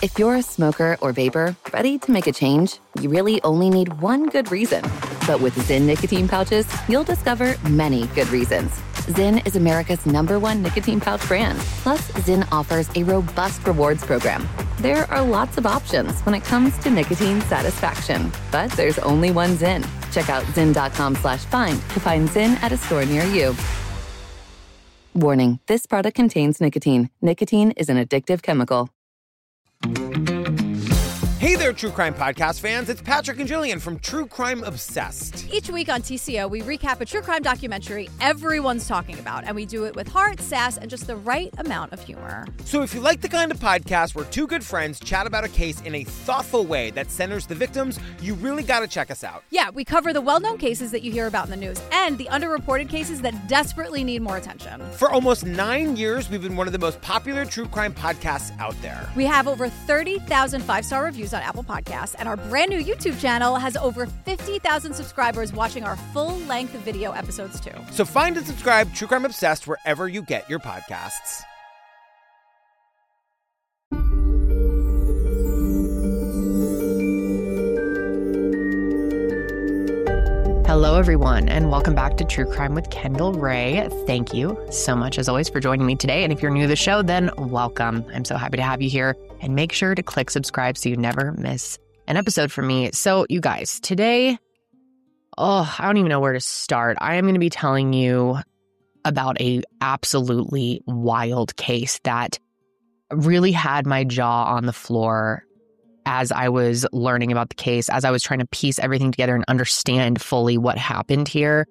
If you're a smoker or vapor ready to make a change, you really only need one good reason. But with Zyn nicotine pouches, you'll discover many good reasons. Zyn is America's #1 nicotine pouch brand. Plus, Zyn offers a robust rewards program. There are lots of options when it comes to nicotine satisfaction, but there's only one Zyn. Check out zyn.com/find to find Zyn at a store near you. Warning, this product contains nicotine. Nicotine is an addictive chemical. Hey there, True Crime Podcast fans. It's Patrick and Jillian from True Crime Obsessed. Each week on TCO, we recap a true crime documentary everyone's talking about, and we do it with heart, sass, and just the right amount of humor. So if you like the kind of podcast where two good friends chat about a case in a thoughtful way that centers the victims, you really got to check us out. Yeah, we cover the well-known cases that you hear about in the news and the underreported cases that desperately need more attention. For almost 9 years, we've been one of the most popular true crime podcasts out there. We have over 30,000 five-star reviews on Apple Podcasts, and our brand new YouTube channel has over 50,000 subscribers watching our full-length video episodes too. So find and subscribe True Crime Obsessed wherever you get your podcasts. Hello, everyone, and welcome back to True Crime with Kendall Ray. Thank you so much, as always, for joining me today. And if you're new to the show, then welcome. I'm so happy to have you here. And make sure to click subscribe so you never miss an episode from me. So, you guys, today, I don't even know where to start. I am going to be telling you about a absolutely wild case that really had my jaw on the floor as I was learning about the case, as I was trying to piece everything together and understand fully what happened here.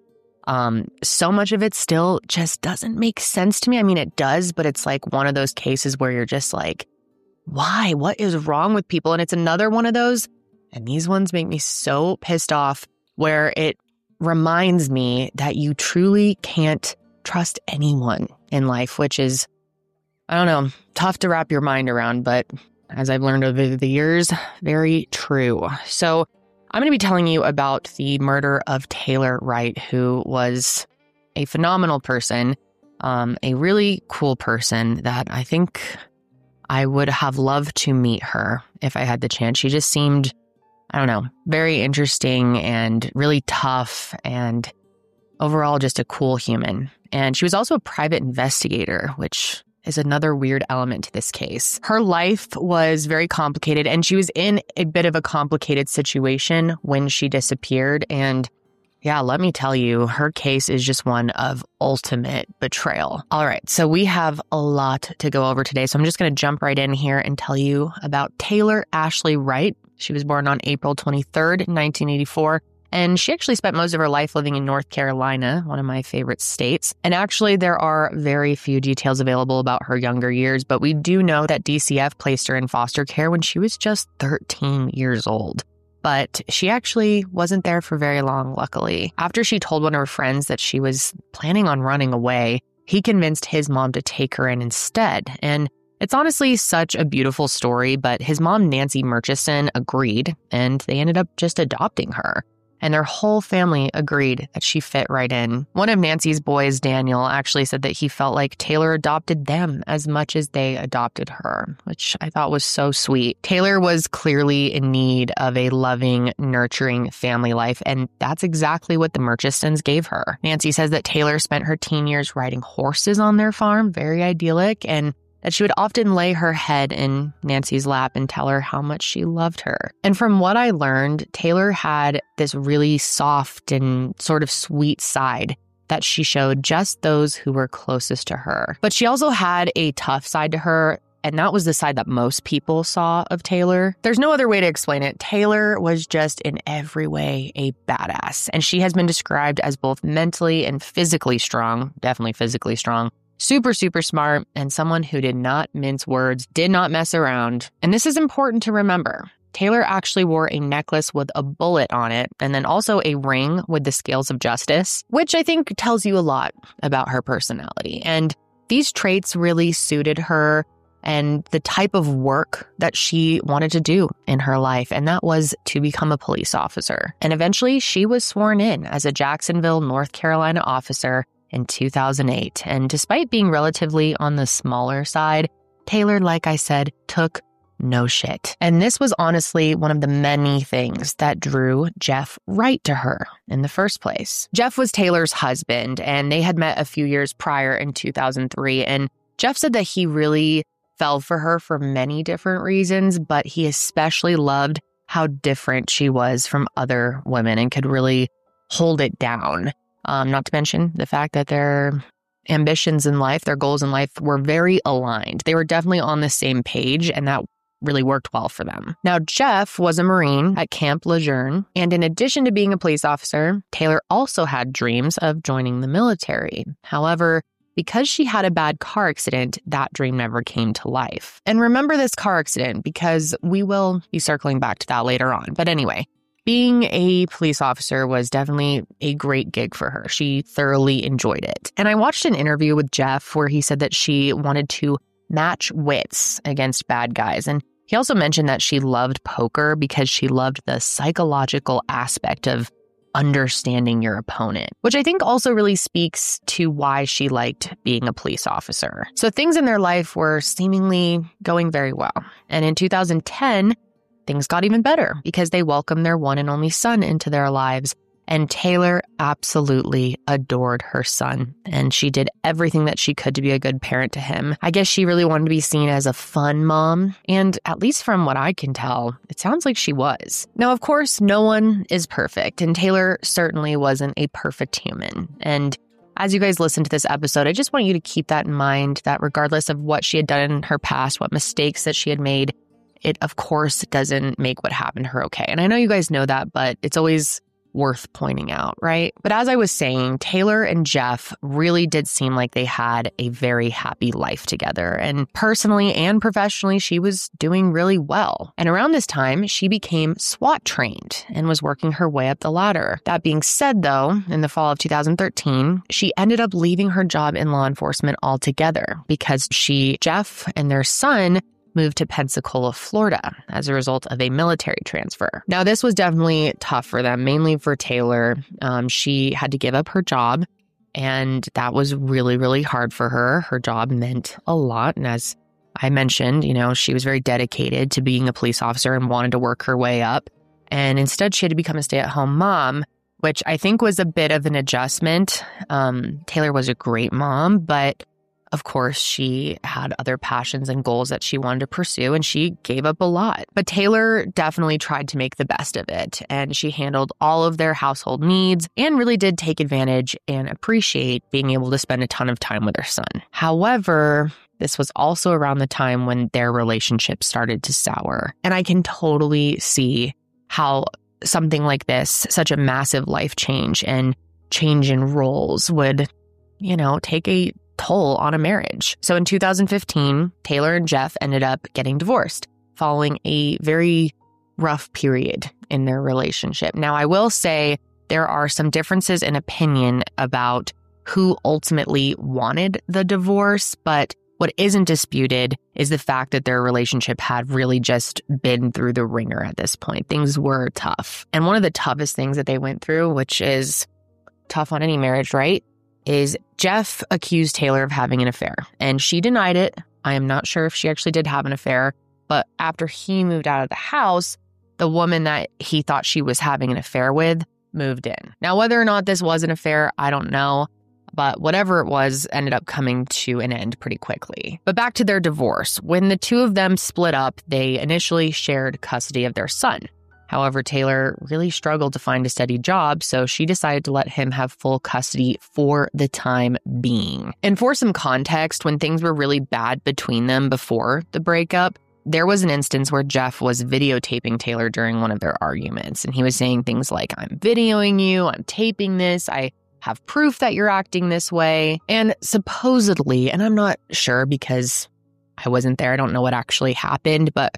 So much of it still just doesn't make sense to me. I mean, it does, but it's like one of those cases where you're just like, why? What is wrong with people? And it's another one of those, and these ones make me so pissed off, where it reminds me that you truly can't trust anyone in life, which is, I don't know, tough to wrap your mind around, but as I've learned over the years, very true. So I'm going to be telling you about the murder of Taylor Wright, who was a phenomenal person, a really cool person that I think I would have loved to meet her if I had the chance. She just seemed, I don't know, very interesting and really tough and overall just a cool human. And she was also a private investigator, which is another weird element to this case. Her life was very complicated, and she was in a bit of a complicated situation when she disappeared. And yeah, let me tell you, her case is just one of ultimate betrayal. All right, so we have a lot to go over today, so I'm just going to jump right in here and tell you about Taylor Ashley Wright. She was born on April 23rd, 1984. And she actually spent most of her life living in North Carolina, one of my favorite states. And actually, there are very few details available about her younger years, but we do know that DCF placed her in foster care when she was just 13 years old. But she actually wasn't there for very long, luckily. After she told one of her friends that she was planning on running away, he convinced his mom to take her in instead. And it's honestly such a beautiful story, but his mom, Nancy Murchison, agreed, and they ended up just adopting her. And their whole family agreed that she fit right in. One of Nancy's boys, Daniel, actually said that he felt like Taylor adopted them as much as they adopted her, which I thought was so sweet. Taylor was clearly in need of a loving, nurturing family life, and that's exactly what the Murchisons gave her. Nancy says that Taylor spent her teen years riding horses on their farm, very idyllic, and that she would often lay her head in Nancy's lap and tell her how much she loved her. And from what I learned, Taylor had this really soft and sort of sweet side that she showed just those who were closest to her. But she also had a tough side to her, and that was the side that most people saw of Taylor. There's no other way to explain it. Taylor was just in every way a badass, and she has been described as both mentally and physically strong, definitely physically strong, super, super smart, and someone who did not mince words, did not mess around. And this is important to remember. Taylor actually wore a necklace with a bullet on it, and then also a ring with the scales of justice, which I think tells you a lot about her personality. And these traits really suited her and the type of work that she wanted to do in her life, and that was to become a police officer. And eventually, she was sworn in as a Jacksonville, North Carolina officer in 2008. And despite being relatively on the smaller side, Taylor, like I said, took No shit. And this was honestly one of the many things that drew Jeff Wright to her in the first place. Jeff was Taylor's husband, and they had met a few years prior in 2003. And Jeff said that he really fell for her for many different reasons, but he especially loved how different she was from other women and could really hold it down. Not to mention the fact that their ambitions in life, their goals in life were very aligned. They were definitely on the same page, and that really worked well for them. Now, Jeff was a Marine at Camp Lejeune, and in addition to being a police officer, Taylor also had dreams of joining the military. However, because she had a bad car accident, that dream never came to life. And remember this car accident because we will be circling back to that later on. But anyway, being a police officer was definitely a great gig for her. She thoroughly enjoyed it. And I watched an interview with Jeff where he said that she wanted to match wits against bad guys. And he also mentioned that she loved poker because she loved the psychological aspect of understanding your opponent, which I think also really speaks to why she liked being a police officer. So things in their life were seemingly going very well. And in 2010, things got even better because they welcomed their one and only son into their lives. And Taylor absolutely adored her son, and she did everything that she could to be a good parent to him. I guess she really wanted to be seen as a fun mom, and at least from what I can tell, it sounds like she was. Now, of course, no one is perfect, and Taylor certainly wasn't a perfect human. And as you guys listen to this episode, I just want you to keep that in mind, that regardless of what she had done in her past, what mistakes that she had made, it, of course, doesn't make what happened to her okay. And I know you guys know that, but it's always worth pointing out, right? But as I was saying, Taylor and Jeff really did seem like they had a very happy life together. And personally and professionally, she was doing really well. And around this time, she became SWAT trained and was working her way up the ladder. That being said, though, in the fall of 2013, she ended up leaving her job in law enforcement altogether because Jeff and their son moved to Pensacola, Florida as a result of a military transfer. Now, this was definitely tough for them, mainly for Taylor. She had to give up her job, and that was really, really hard for her. Her job meant a lot. And as I mentioned, she was very dedicated to being a police officer and wanted to work her way up. And instead, she had to become a stay-at-home mom, which I think was a bit of an adjustment. Taylor was a great mom, but of course, she had other passions and goals that she wanted to pursue, and she gave up a lot. But Taylor definitely tried to make the best of it, and she handled all of their household needs and really did take advantage and appreciate being able to spend a ton of time with her son. However, this was also around the time when their relationship started to sour. And I can totally see how something like this, such a massive life change and change in roles would, take a toll on a marriage. So in 2015, Taylor and Jeff ended up getting divorced following a very rough period in their relationship. Now, I will say there are some differences in opinion about who ultimately wanted the divorce, but what isn't disputed is the fact that their relationship had really just been through the ringer at this point. Things were tough. And one of the toughest things that they went through, which is tough on any marriage, right, is Jeff accused Taylor of having an affair, and she denied it. I am not sure if she actually did have an affair, but after he moved out of the house, the woman that he thought she was having an affair with moved in. Now, whether or not this was an affair, I don't know, but whatever it was ended up coming to an end pretty quickly. But back to their divorce. When the two of them split up, they initially shared custody of their son. However, Taylor really struggled to find a steady job, so she decided to let him have full custody for the time being. And for some context, when things were really bad between them before the breakup, there was an instance where Jeff was videotaping Taylor during one of their arguments, and he was saying things like, "I'm videoing you, I'm taping this, I have proof that you're acting this way." And supposedly, and I'm not sure because I wasn't there, I don't know what actually happened, but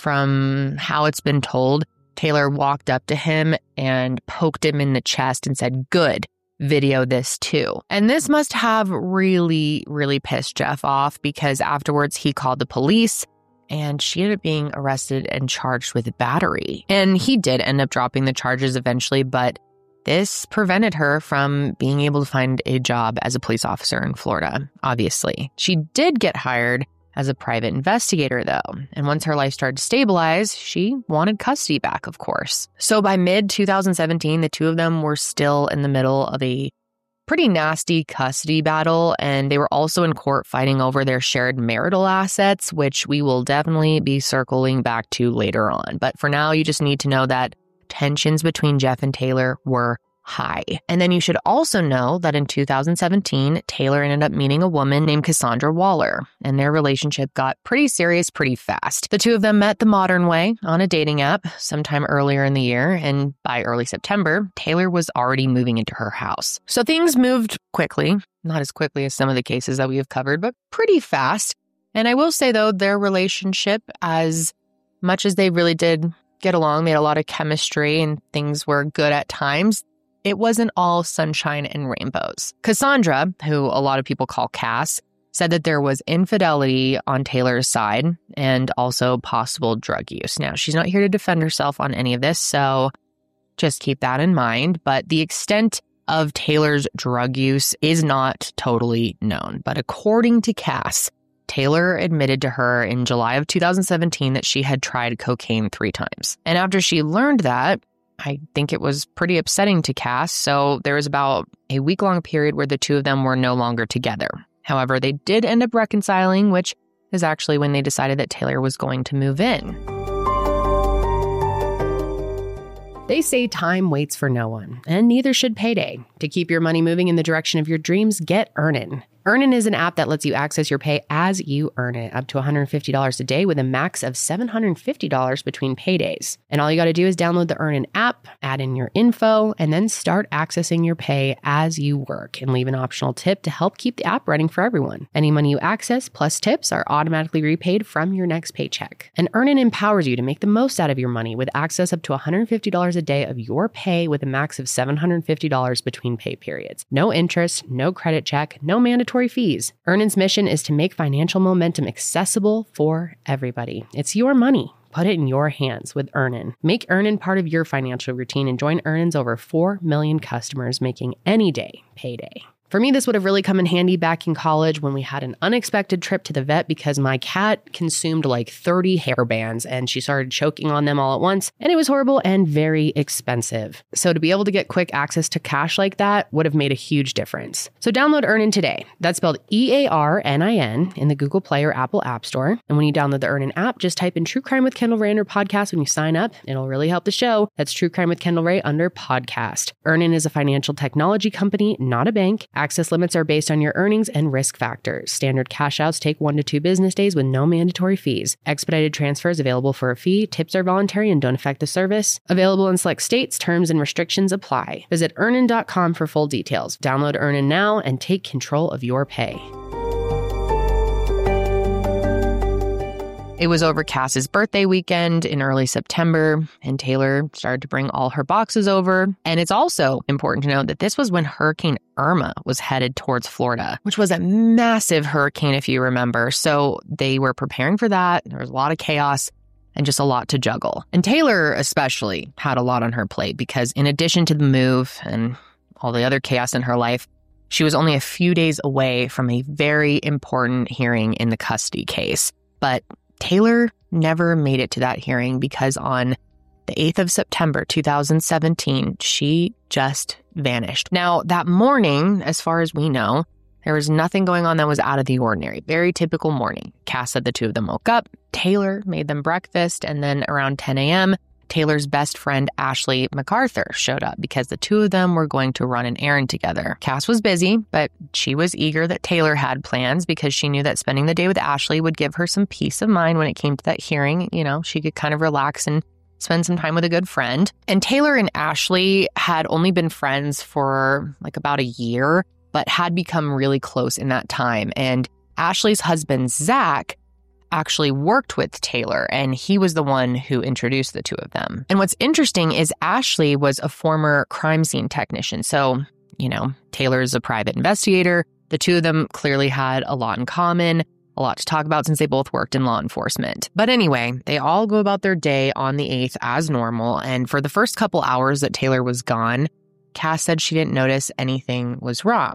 from how it's been told, Taylor walked up to him and poked him in the chest and said, "Good, video this too." And this must have really, really pissed Jeff off because afterwards he called the police and she ended up being arrested and charged with battery. And he did end up dropping the charges eventually, but this prevented her from being able to find a job as a police officer in Florida, obviously. She did get hired as a private investigator, though. And once her life started to stabilize, she wanted custody back, of course. So by mid-2017, the two of them were still in the middle of a pretty nasty custody battle, and they were also in court fighting over their shared marital assets, which we will definitely be circling back to later on. But for now, you just need to know that tensions between Jeff and Taylor were high. And then you should also know that in 2017, Taylor ended up meeting a woman named Cassandra Waller, and their relationship got pretty serious pretty fast. The two of them met the modern way on a dating app sometime earlier in the year, and by early September, Taylor was already moving into her house. So things moved quickly, not as quickly as some of the cases that we have covered, but pretty fast. And I will say, though, their relationship, as much as they really did get along, they had a lot of chemistry and things were good at times, it wasn't all sunshine and rainbows. Cassandra, who a lot of people call Cass, said that there was infidelity on Taylor's side and also possible drug use. Now, she's not here to defend herself on any of this, so just keep that in mind. But the extent of Taylor's drug use is not totally known. But according to Cass, Taylor admitted to her in July of 2017 that she had tried cocaine 3 times. And after she learned that, I think it was pretty upsetting to Cass, so there was about a week-long period where the two of them were no longer together. However, they did end up reconciling, which is actually when they decided that Taylor was going to move in. They say time waits for no one, and neither should payday. To keep your money moving in the direction of your dreams, get Earnin. Earnin is an app that lets you access your pay as you earn it, up to $150 a day with a max of $750 between paydays. And all you got to do is download the Earnin app, add in your info, and then start accessing your pay as you work and leave an optional tip to help keep the app running for everyone. Any money you access plus tips are automatically repaid from your next paycheck. And Earnin empowers you to make the most out of your money with access up to $150 a day of your pay with a max of $750 between pay periods. No interest, no credit check, no mandatory fees. Earnin's mission is to make financial momentum accessible for everybody. It's your money. Put it in your hands with Earnin. Make Earnin part of your financial routine and join Earnin's over 4 million customers, making any day payday. For me, this would have really come in handy back in college when we had an unexpected trip to the vet because my cat consumed like 30 hair bands and she started choking on them all at once, and it was horrible and very expensive. So to be able to get quick access to cash like that would have made a huge difference. So download Earnin today. That's spelled EARNIN in the Google Play or Apple App Store. And when you download the Earnin app, just type in True Crime with Kendall Ray under podcast when you sign up. It'll really help the show. That's True Crime with Kendall Ray under podcast. Earnin is a financial technology company, not a bank. Access limits are based on your earnings and risk factors. Standard cash outs take 1 to 2 business days with no mandatory fees. Expedited transfers available for a fee. Tips are voluntary and don't affect the service. Available in select states. Terms and restrictions apply. Visit Earnin.com for full details. Download Earnin now and take control of your pay. It was over Cass's birthday weekend in early September, and Taylor started to bring all her boxes over. And it's also important to note that this was when Hurricane Irma was headed towards Florida, which was a massive hurricane, if you remember. So they were preparing for that. There was a lot of chaos and just a lot to juggle. And Taylor especially had a lot on her plate because in addition to the move and all the other chaos in her life, she was only a few days away from a very important hearing in the custody case. But Taylor never made it to that hearing because on the 8th of September, 2017, she just vanished. Now, that morning, as far as we know, there was nothing going on that was out of the ordinary. Very typical morning. Cass said the two of them woke up. Taylor made them breakfast, and then around 10 a.m., Taylor's best friend, Ashley MacArthur, showed up because the two of them were going to run an errand together. Cass was busy, but she was eager that Taylor had plans because she knew that spending the day with Ashley would give her some peace of mind when it came to that hearing. You know, she could kind of relax and spend some time with a good friend. And Taylor and Ashley had only been friends for like about a year, but had become really close in that time. And Ashley's husband, Zach, actually worked with Taylor, and he was the one who introduced the two of them. And what's interesting is Ashley was a former crime scene technician. So, you know, Taylor's a private investigator. The two of them clearly had a lot in common, a lot to talk about since they both worked in law enforcement. But anyway, they all go about their day on the 8th as normal. And for the first couple hours that Taylor was gone, Cass said she didn't notice anything was wrong.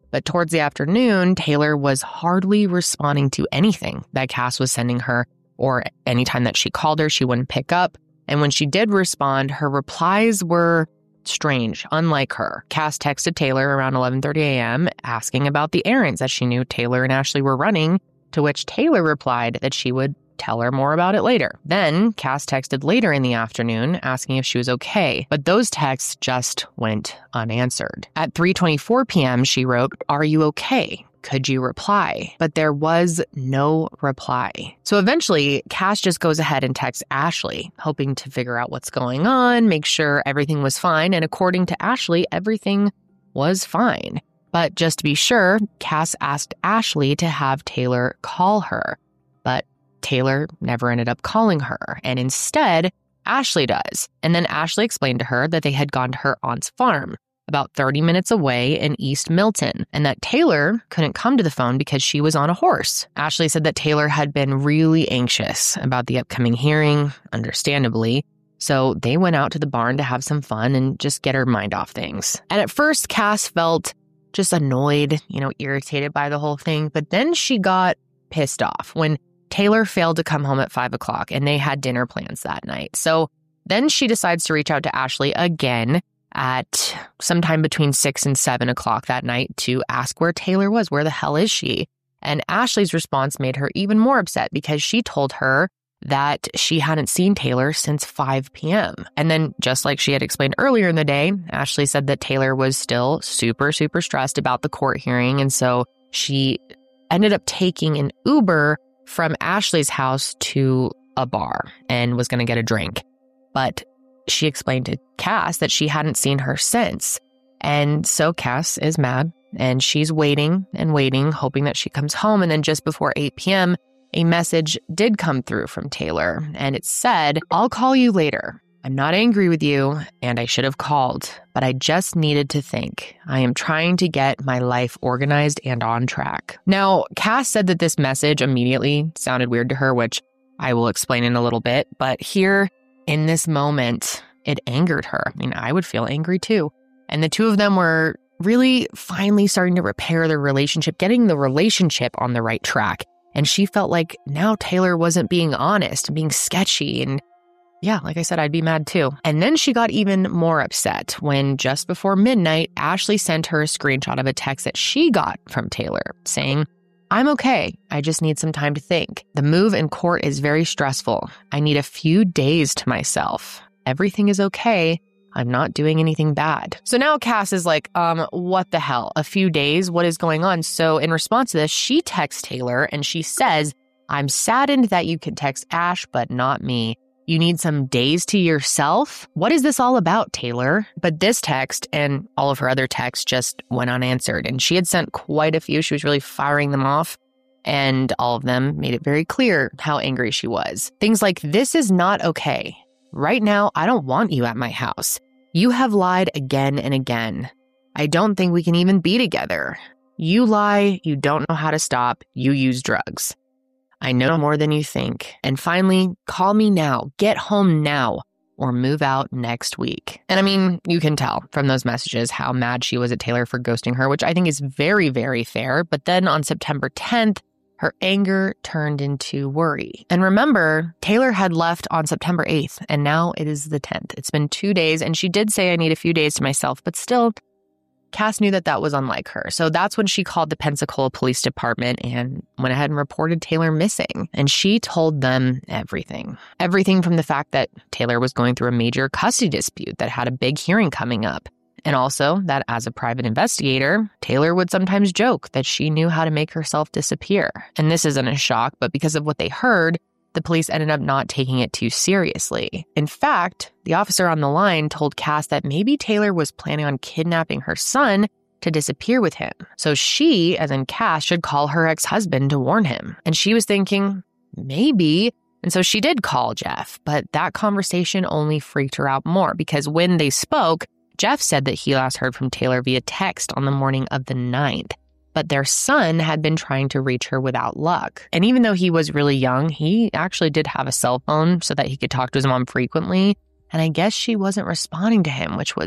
But towards the afternoon, Taylor was hardly responding to anything that Cass was sending her, or anytime that she called her, she wouldn't pick up. And when she did respond, her replies were strange, unlike her. Cass texted Taylor around 11:30 a.m. asking about the errands that she knew Taylor and Ashley were running, to which Taylor replied that she would tell her more about it later. Then Cass texted later in the afternoon asking if she was okay, but those texts just went unanswered. At 3:24 p.m., she wrote, "Are you okay? Could you reply?" But there was no reply. So eventually, Cass just goes ahead and texts Ashley, hoping to figure out what's going on, make sure everything was fine. And according to Ashley, everything was fine. But just to be sure, Cass asked Ashley to have Taylor call her. But Taylor never ended up calling her. And instead, Ashley does. And then Ashley explained to her that they had gone to her aunt's farm, about 30 minutes away in East Milton, and that Taylor couldn't come to the phone because she was on a horse. Ashley said that Taylor had been really anxious about the upcoming hearing, understandably, so they went out to the barn to have some fun and just get her mind off things. And at first, Cass felt just annoyed, irritated by the whole thing, but then she got pissed off when Taylor failed to come home at 5 o'clock and they had dinner plans that night. So then she decides to reach out to Ashley again at sometime between 6 and 7 o'clock that night to ask where Taylor was. Where the hell is she? And Ashley's response made her even more upset because she told her that she hadn't seen Taylor since 5 p.m. And then, just like she had explained earlier in the day, Ashley said that Taylor was still super, super stressed about the court hearing. And so she ended up taking an Uber from Ashley's house to a bar and was going to get a drink. But she explained to Cass that she hadn't seen her since. And so Cass is mad and she's waiting and waiting, hoping that she comes home. And then just before 8 p.m., a message did come through from Taylor. And it said, "I'll call you later. I'm not angry with you and I should have called, but I just needed to think. I am trying to get my life organized and on track." Now, Cass said that this message immediately sounded weird to her, which I will explain in a little bit. But here in this moment, it angered her. I mean, I would feel angry too. And the two of them were really finally starting to repair their relationship, getting the relationship on the right track. And she felt like now Taylor wasn't being honest, being sketchy. And yeah, like I said, I'd be mad too. And then she got even more upset when just before midnight, Ashley sent her a screenshot of a text that she got from Taylor saying, "I'm okay. I just need some time to think. The move in court is very stressful. I need a few days to myself. Everything is okay. I'm not doing anything bad." So now Cass is like, what the hell? A few days? What is going on? So in response to this, she texts Taylor and she says, "I'm saddened that you can text Ash, but not me. You need some days to yourself? What is this all about, Taylor?" But this text and all of her other texts just went unanswered. And she had sent quite a few. She was really firing them off. And all of them made it very clear how angry she was. Things like, "This is not okay. Right now, I don't want you at my house. You have lied again and again. I don't think we can even be together. You lie. You don't know how to stop. You use drugs. I know more than you think. And finally, call me now. Get home now or move out next week." And I mean, you can tell from those messages how mad she was at Taylor for ghosting her, which I think is very, very fair. But then on September 10th, her anger turned into worry. And remember, Taylor had left on September 8th, and now it is the 10th. It's been 2 days, and she did say, "I need a few days to myself," but still, Cass knew that that was unlike her. So that's when she called the Pensacola Police Department and went ahead and reported Taylor missing. And she told them everything. Everything from the fact that Taylor was going through a major custody dispute that had a big hearing coming up. And also that as a private investigator, Taylor would sometimes joke that she knew how to make herself disappear. And this isn't a shock, but because of what they heard, the police ended up not taking it too seriously. In fact, the officer on the line told Cass that maybe Taylor was planning on kidnapping her son to disappear with him. So she, as in Cass, should call her ex-husband to warn him. And she was thinking, maybe. And so she did call Jeff, but that conversation only freaked her out more because when they spoke, Jeff said that he last heard from Taylor via text on the morning of the 9th. But their son had been trying to reach her without luck. And even though he was really young, he actually did have a cell phone so that he could talk to his mom frequently. And I guess she wasn't responding to him, which was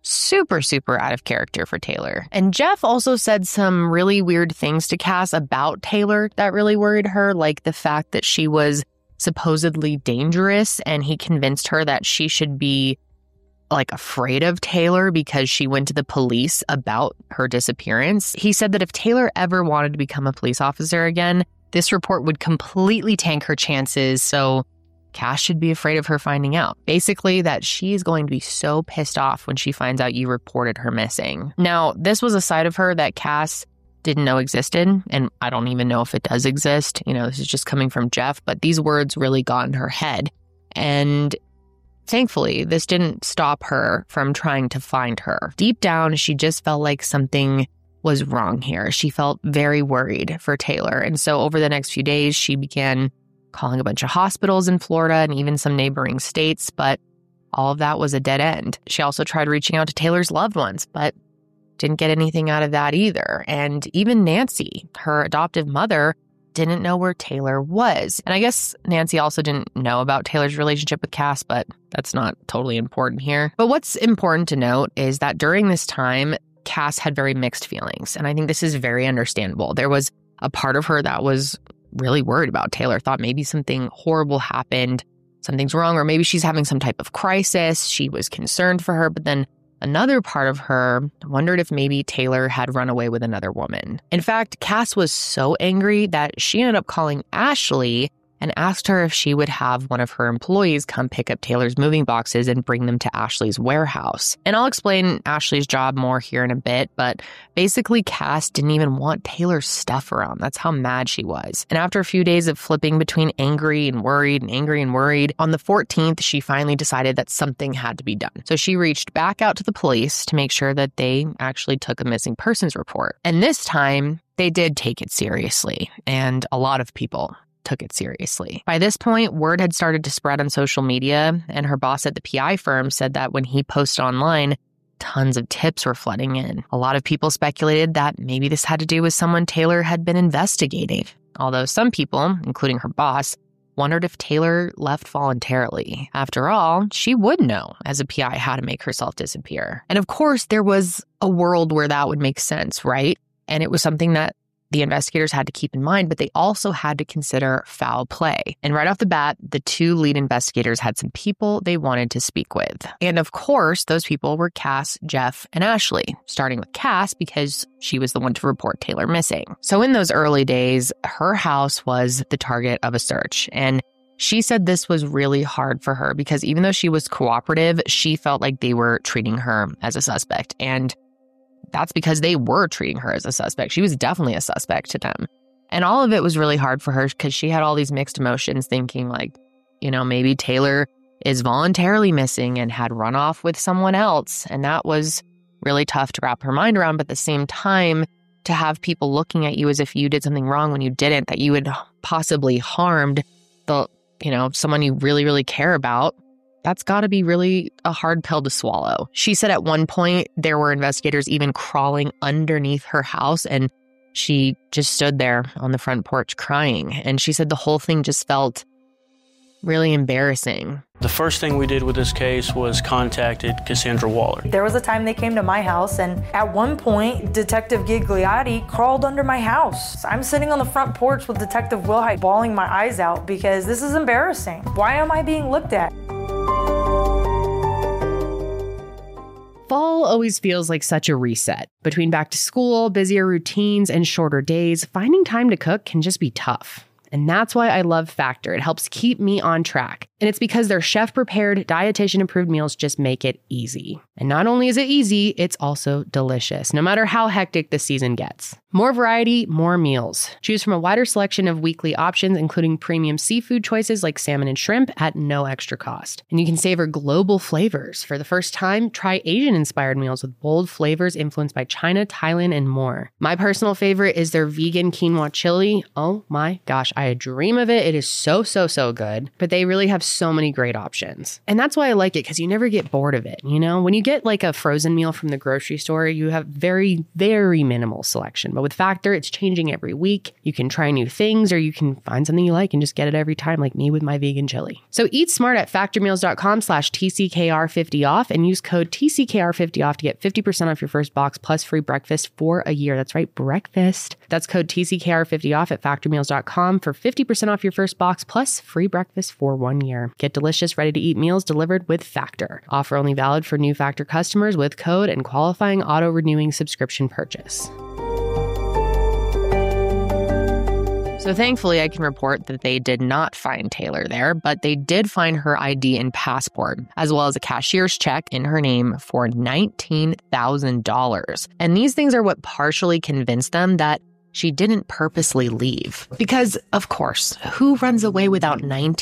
super, super out of character for Taylor. And Jeff also said some really weird things to Cass about Taylor that really worried her, like the fact that she was supposedly dangerous, and he convinced her that she should be like afraid of Taylor because she went to the police about her disappearance. He said that if Taylor ever wanted to become a police officer again, this report would completely tank her chances, so Cass should be afraid of her finding out. Basically, that she is going to be so pissed off when she finds out you reported her missing. Now, this was a side of her that Cass didn't know existed, and I don't even know if it does exist. This is just coming from Jeff, but these words really got in her head. And thankfully, this didn't stop her from trying to find her. Deep down, she just felt like something was wrong here. She felt very worried for Taylor. And so over the next few days, she began calling a bunch of hospitals in Florida and even some neighboring states, but all of that was a dead end. She also tried reaching out to Taylor's loved ones, but didn't get anything out of that either. And even Nancy, her adoptive mother, didn't know where Taylor was. And I guess Nancy also didn't know about Taylor's relationship with Cass, but that's not totally important here. But what's important to note is that during this time, Cass had very mixed feelings. And I think this is very understandable. There was a part of her that was really worried about Taylor, thought maybe something horrible happened, something's wrong, or maybe she's having some type of crisis. She was concerned for her, but then another part of her wondered if maybe Taylor had run away with another woman. In fact, Cass was so angry that she ended up calling Ashley and asked her if she would have one of her employees come pick up Taylor's moving boxes and bring them to Ashley's warehouse. And I'll explain Ashley's job more here in a bit, but basically Cass didn't even want Taylor's stuff around. That's how mad she was. And after a few days of flipping between angry and worried and angry and worried, on the 14th, she finally decided that something had to be done. So she reached back out to the police to make sure that they actually took a missing persons report. And this time, they did take it seriously, and a lot of people took it seriously. By this point, word had started to spread on social media, and her boss at the PI firm said that when he posted online, tons of tips were flooding in. A lot of people speculated that maybe this had to do with someone Taylor had been investigating, although some people, including her boss, wondered if Taylor left voluntarily. After all, she would know as a PI how to make herself disappear. And of course, there was a world where that would make sense, right? And it was something that the investigators had to keep in mind, but they also had to consider foul play. And right off the bat, the two lead investigators had some people they wanted to speak with. And of course, those people were Cass, Jeff, and Ashley, starting with Cass because she was the one to report Taylor missing. So in those early days, her house was the target of a search. And she said this was really hard for her because even though she was cooperative, she felt like they were treating her as a suspect. And that's because they were treating her as a suspect. She was definitely a suspect to them. And all of it was really hard for her because she had all these mixed emotions thinking like, maybe Taylor is voluntarily missing and had run off with someone else. And that was really tough to wrap her mind around. But at the same time, to have people looking at you as if you did something wrong when you didn't, that you had possibly harmed someone you really, really care about, that's got to be really a hard pill to swallow. She said at one point there were investigators even crawling underneath her house, and she just stood there on the front porch crying. And she said the whole thing just felt really embarrassing. The first thing we did with this case was contacted Cassandra Waller. There was a time they came to my house, and at one point, Detective Gigliotti crawled under my house. I'm sitting on the front porch with Detective Wilhite bawling my eyes out because this is embarrassing. Why am I being looked at? Fall always feels like such a reset. Between back to school, busier routines, and shorter days, finding time to cook can just be tough. And that's why I love Factor. It helps keep me on track. And it's because their chef-prepared, dietitian-approved meals just make it easy. And not only is it easy, it's also delicious, no matter how hectic the season gets. More variety, more meals. Choose from a wider selection of weekly options, including premium seafood choices like salmon and shrimp at no extra cost. And you can savor global flavors. For the first time, try Asian-inspired meals with bold flavors influenced by China, Thailand, and more. My personal favorite is their vegan quinoa chili. Oh my gosh, I dream of it. It is so, so, so good. But they really have so many great options. And that's why I like it, because you never get bored of it. When you get like a frozen meal from the grocery store, you have very, very minimal selection. But with Factor, it's changing every week. You can try new things or you can find something you like and just get it every time, like me with my vegan chili. So eat smart at factormeals.com/TCKR50 off and use code TCKR50 off to get 50% off your first box plus free breakfast for a year. That's right, breakfast. That's code TCKR50 off at factormeals.com for 50% off your first box plus free breakfast for 1 year. Get delicious, ready-to-eat meals delivered with Factor. Offer only valid for new Factor customers with code and qualifying auto-renewing subscription purchase. So thankfully, I can report that they did not find Taylor there, but they did find her ID and passport, as well as a cashier's check in her name for $19,000. And these things are what partially convinced them that she didn't purposely leave. Because, of course, who runs away without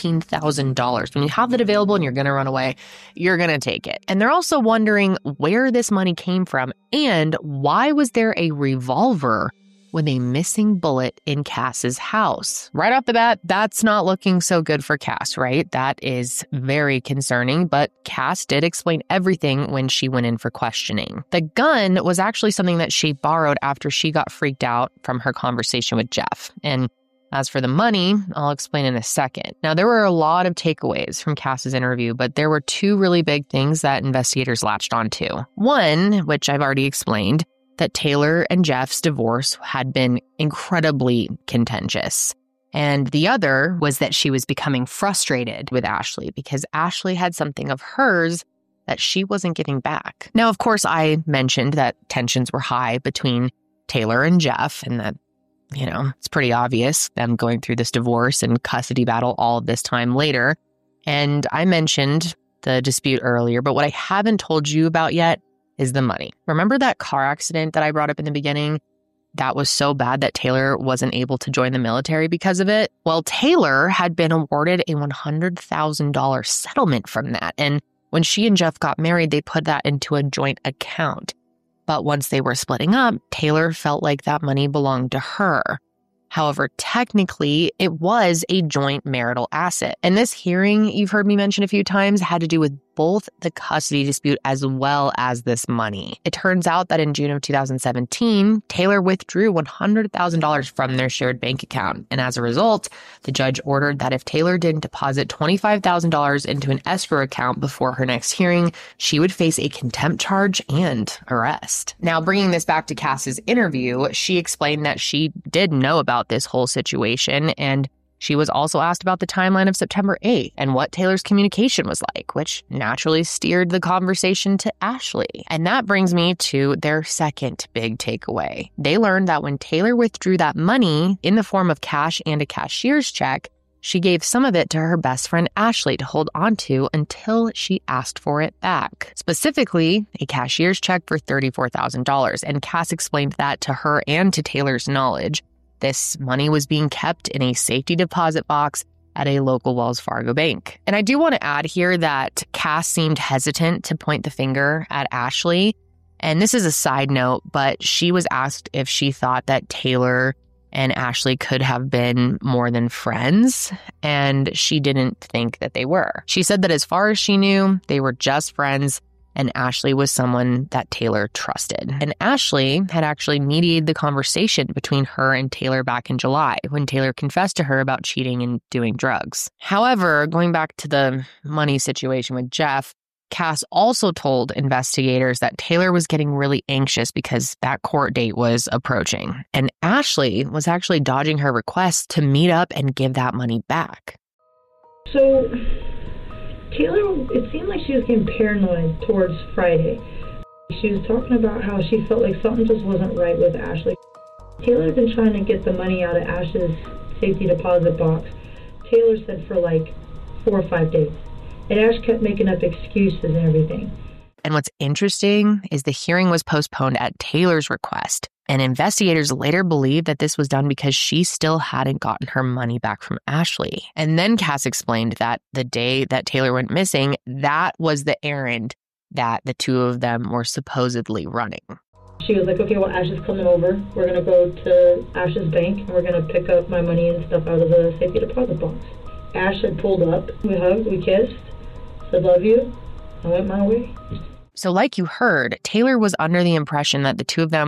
$19,000? When you have that available and you're going to run away, you're going to take it. And they're also wondering where this money came from and why was there a revolver with a missing bullet in Cass's house. Right off the bat, that's not looking so good for Cass, right? That is very concerning, but Cass did explain everything when she went in for questioning. The gun was actually something that she borrowed after she got freaked out from her conversation with Jeff. And as for the money, I'll explain in a second. Now, there were a lot of takeaways from Cass's interview, but there were two really big things that investigators latched onto. One, which I've already explained, that Taylor and Jeff's divorce had been incredibly contentious. And the other was that she was becoming frustrated with Ashley because Ashley had something of hers that she wasn't giving back. Now, of course, I mentioned that tensions were high between Taylor and Jeff and that, you know, it's pretty obvious them going through this divorce and custody battle all of this time later. And I mentioned the dispute earlier, but what I haven't told you about yet is the money. Remember that car accident that I brought up in the beginning? That was so bad that Taylor wasn't able to join the military because of it. Well, Taylor had been awarded a $100,000 settlement from that. And when she and Jeff got married, they put that into a joint account. But once they were splitting up, Taylor felt like that money belonged to her. However, technically, it was a joint marital asset. And this hearing you've heard me mention a few times had to do with both the custody dispute as well as this money. It turns out that in June of 2017, Taylor withdrew $100,000 from their shared bank account. And as a result, the judge ordered that if Taylor didn't deposit $25,000 into an escrow account before her next hearing, she would face a contempt charge and arrest. Now, bringing this back to Cass's interview, she explained that she did know about this whole situation, and she was also asked about the timeline of September 8th and what Taylor's communication was like, which naturally steered the conversation to Ashley. And that brings me to their second big takeaway. They learned that when Taylor withdrew that money in the form of cash and a cashier's check, she gave some of it to her best friend Ashley to hold onto until she asked for it back. Specifically, a cashier's check for $34,000. And Cass explained that to her and to Taylor's knowledge. This money was being kept in a safety deposit box at a local Wells Fargo bank. And I do want to add here that Cass seemed hesitant to point the finger at Ashley. And this is a side note, but she was asked if she thought that Taylor and Ashley could have been more than friends, and she didn't think that they were. She said that as far as she knew, they were just friends, and Ashley was someone that Taylor trusted. And Ashley had actually mediated the conversation between her and Taylor back in July when Taylor confessed to her about cheating and doing drugs. However, going back to the money situation with Jeff, Cass also told investigators that Taylor was getting really anxious because that court date was approaching. And Ashley was actually dodging her request to meet up and give that money back. So Taylor, it seemed like she was getting paranoid towards Friday. She was talking about how she felt like something just wasn't right with Ashley. Taylor had been trying to get the money out of Ash's safety deposit box, Taylor said, for like 4 or 5 days. And Ash kept making up excuses and everything. And what's interesting is the hearing was postponed at Taylor's request. And investigators later believed that this was done because she still hadn't gotten her money back from Ashley. And then Cass explained that the day that Taylor went missing, that was the errand that the two of them were supposedly running. She was like, okay, well, Ash is coming over. We're going to go to Ash's bank and we're going to pick up my money and stuff out of the safety deposit box. Ash had pulled up. We hugged, we kissed, said, love you. I went my way. So like you heard, Taylor was under the impression that the two of them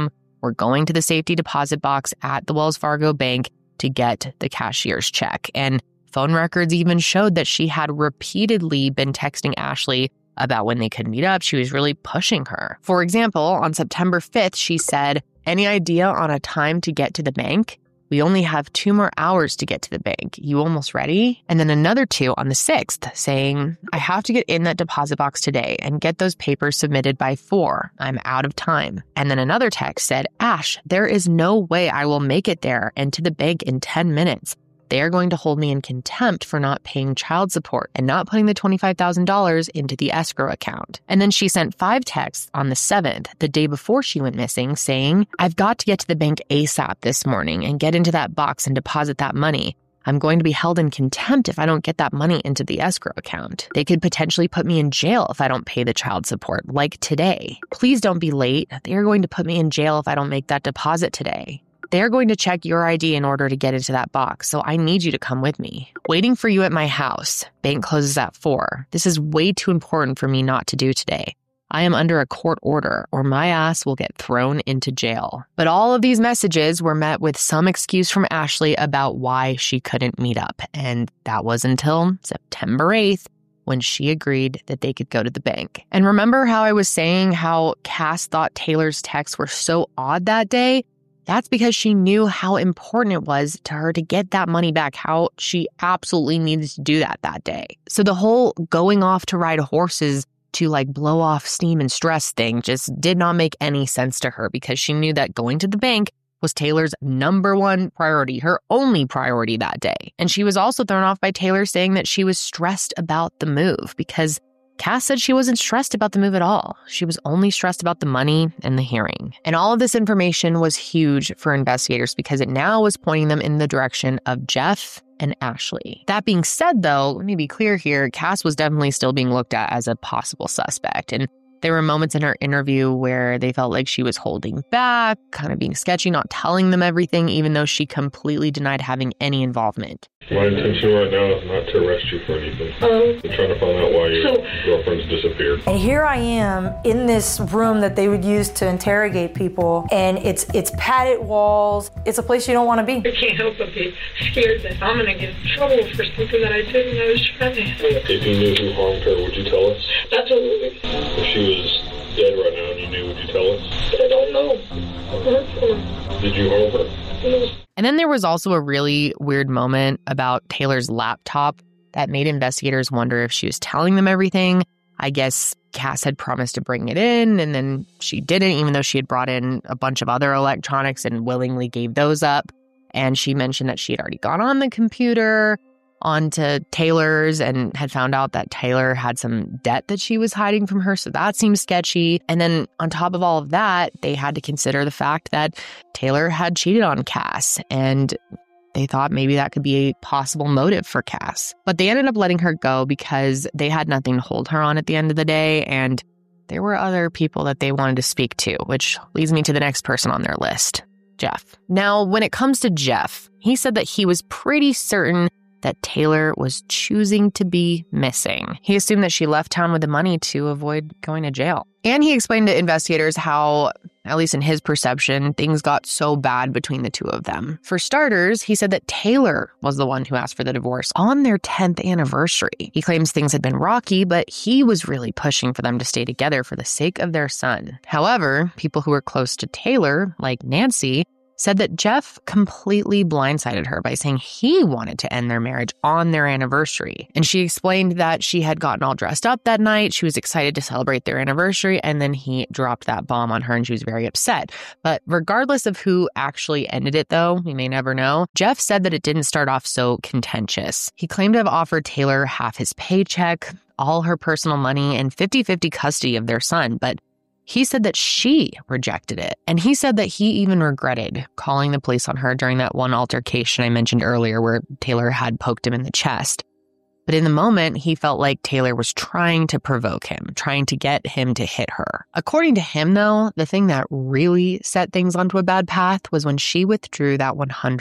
were going to the safety deposit box at the Wells Fargo bank to get the cashier's check. And phone records even showed that she had repeatedly been texting Ashley about when they could meet up. She was really pushing her. For example, on September 5th, she said, "Any idea on a time to get to the bank? We only have 2 more hours to get to the bank. You almost ready?" And then another 2 on the 6th saying, "I have to get in that deposit box today and get those papers submitted by 4. I'm out of time." And then another text said, "Ash, there is no way I will make it there and to the bank in 10 minutes. They are going to hold me in contempt for not paying child support and not putting the $25,000 into the escrow account." And then she sent 5 texts on the 7th, the day before she went missing, saying, "I've got to get to the bank ASAP this morning and get into that box and deposit that money. I'm going to be held in contempt if I don't get that money into the escrow account. They could potentially put me in jail if I don't pay the child support, like today. Please don't be late. They are going to put me in jail if I don't make that deposit today. They're going to check your ID in order to get into that box, so I need you to come with me. Waiting for you at my house. Bank closes at 4. This is way too important for me not to do today. I am under a court order, or my ass will get thrown into jail." But all of these messages were met with some excuse from Ashley about why she couldn't meet up, and that was until September 8th, when she agreed that they could go to the bank. And remember how I was saying how Cass thought Taylor's texts were so odd that day? That's because she knew how important it was to her to get that money back, how she absolutely needed to do that day. So the whole going off to ride horses to like blow off steam and stress thing just did not make any sense to her, because she knew that going to the bank was Taylor's number one priority, her only priority that day. And she was also thrown off by Taylor saying that she was stressed about the move, because Cass said she wasn't stressed about the move at all. She was only stressed about the money and the hearing. And all of this information was huge for investigators because it now was pointing them in the direction of Jeff and Ashley. That being said, though, let me be clear here, Cass was definitely still being looked at as a possible suspect. And there were moments in her interview where they felt like she was holding back, kind of being sketchy, not telling them everything, even though she completely denied having any involvement. My intention right now is not to arrest you for anything. I'm trying to find out why your girlfriend's disappeared. And here I am in this room that they would use to interrogate people, and it's padded walls. It's a place you don't want to be. I can't help but be scared that I'm going to get in trouble for something that I did when I was trying to. If you knew who harmed her, would you tell us? Absolutely. If she was dead right now and you knew, would you tell us? But I don't know. I hurt her. Did you harm her? No. And then there was also a really weird moment about Taylor's laptop that made investigators wonder if she was telling them everything. I guess Cass had promised to bring it in, and then she didn't, even though she had brought in a bunch of other electronics and willingly gave those up. And she mentioned that she had already gone on the computer onto Taylor's and had found out that Taylor had some debt that she was hiding from her. So that seems sketchy. And then on top of all of that, they had to consider the fact that Taylor had cheated on Cass, and they thought maybe that could be a possible motive for Cass. But they ended up letting her go because they had nothing to hold her on at the end of the day, and there were other people that they wanted to speak to, which leads me to the next person on their list, Jeff. Now, when it comes to Jeff, he said that he was pretty certain that Taylor was choosing to be missing. He assumed that she left town with the money to avoid going to jail. And he explained to investigators how, at least in his perception, things got so bad between the two of them. For starters, he said that Taylor was the one who asked for the divorce on their 10th anniversary. He claims things had been rocky, but he was really pushing for them to stay together for the sake of their son. However, people who were close to Taylor, like Nancy, said that Jeff completely blindsided her by saying he wanted to end their marriage on their anniversary. And she explained that she had gotten all dressed up that night. She was excited to celebrate their anniversary, and then he dropped that bomb on her and she was very upset. But regardless of who actually ended it, though, we may never know, Jeff said that it didn't start off so contentious. He claimed to have offered Taylor half his paycheck, all her personal money, and 50-50 custody of their son, but he said that she rejected it. And he said that he even regretted calling the police on her during that one altercation I mentioned earlier where Taylor had poked him in the chest. But in the moment, he felt like Taylor was trying to provoke him, trying to get him to hit her. According to him, though, the thing that really set things onto a bad path was when she withdrew that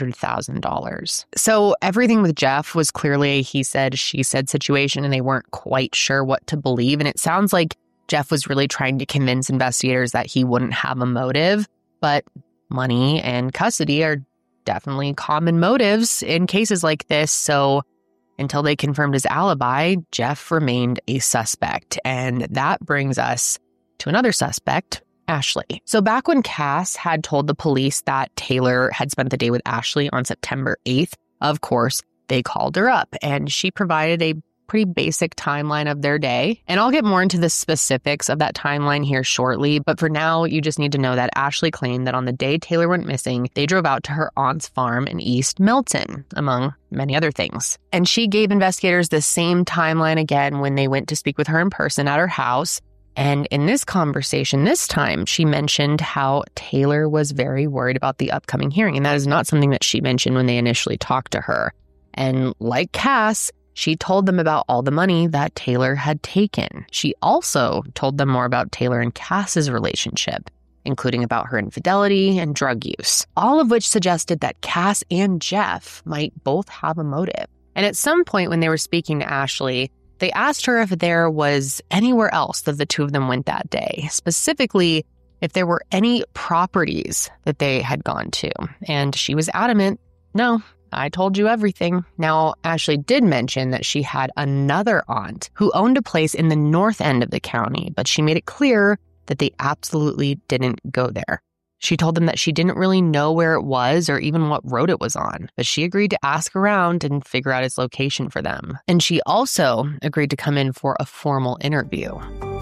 $100,000. So everything with Jeff was clearly a he said, she said situation, and they weren't quite sure what to believe. And it sounds like Jeff was really trying to convince investigators that he wouldn't have a motive, but money and custody are definitely common motives in cases like this. So until they confirmed his alibi, Jeff remained a suspect. And that brings us to another suspect, Ashley. So back when Cass had told the police that Taylor had spent the day with Ashley on September 8th, of course, they called her up and she provided a pretty basic timeline of their day. And I'll get more into the specifics of that timeline here shortly. But for now, you just need to know that Ashley claimed that on the day Taylor went missing, they drove out to her aunt's farm in East Milton, among many other things. And she gave investigators the same timeline again when they went to speak with her in person at her house. And in this conversation, this time, she mentioned how Taylor was very worried about the upcoming hearing. And that is not something that she mentioned when they initially talked to her. And like Cass, she told them about all the money that Taylor had taken. She also told them more about Taylor and Cass's relationship, including about her infidelity and drug use, all of which suggested that Cass and Jeff might both have a motive. And at some point when they were speaking to Ashley, they asked her if there was anywhere else that the two of them went that day, specifically if there were any properties that they had gone to. And she was adamant, no, I told you everything. Now, Ashley did mention that she had another aunt who owned a place in the north end of the county, but she made it clear that they absolutely didn't go there. She told them that she didn't really know where it was or even what road it was on, but she agreed to ask around and figure out its location for them. And she also agreed to come in for a formal interview.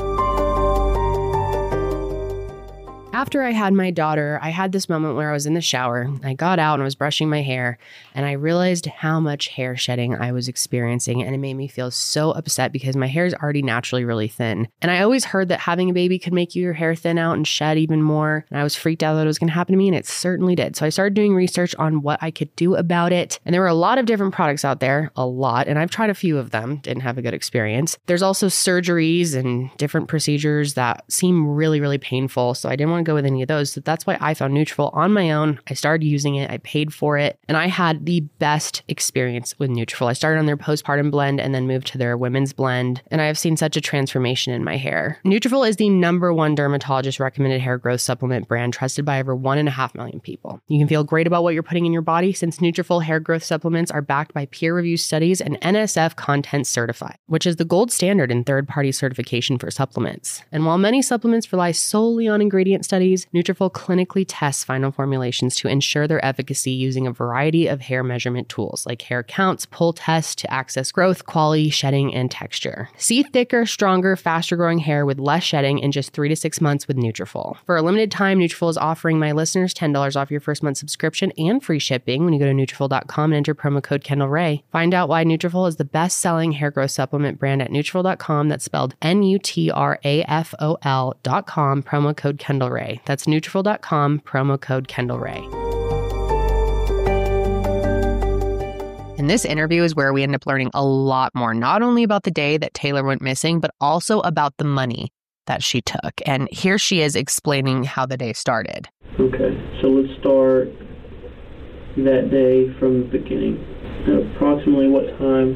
After I had my daughter, I had this moment where I was in the shower. I got out and I was brushing my hair, and I realized how much hair shedding I was experiencing, and it made me feel so upset because my hair is already naturally really thin. And I always heard that having a baby could make your hair thin out and shed even more, and I was freaked out that it was going to happen to me, and it certainly did. So I started doing research on what I could do about it, and there were a lot of different products out there, and I've tried a few of them, didn't have a good experience. There's also surgeries and different procedures that seem really, really painful, so I didn't want to go with any of those. So that's why I found Nutrafol on my own. I started using it. I paid for it. And I had the best experience with Nutrafol. I started on their postpartum blend and then moved to their women's blend. And I have seen such a transformation in my hair. Nutrafol is the #1 dermatologist recommended hair growth supplement brand trusted by over 1.5 million people. You can feel great about what you're putting in your body since Nutrafol hair growth supplements are backed by peer-reviewed studies and NSF Content Certified, which is the gold standard in third-party certification for supplements. And while many supplements rely solely on ingredient studies, Nutrafol clinically tests final formulations to ensure their efficacy using a variety of hair measurement tools like hair counts, pull tests to access growth, quality, shedding, and texture. See thicker, stronger, faster-growing hair with less shedding in just 3 to 6 months with Nutrafol. For a limited time, Nutrafol is offering my listeners $10 off your first month subscription and free shipping when you go to Nutrafol.com and enter promo code KendallRae. Find out why Nutrafol is the best-selling hair growth supplement brand at Nutrafol.com. That's spelled Nutrafol.com, promo code KendallRae. That's Nutrafol.com, promo code KendallRae. In this interview is where we end up learning a lot more, not only about the day that Taylor went missing, but also about the money that she took. And here she is explaining how the day started. Okay, so let's start that day from the beginning. Approximately what time?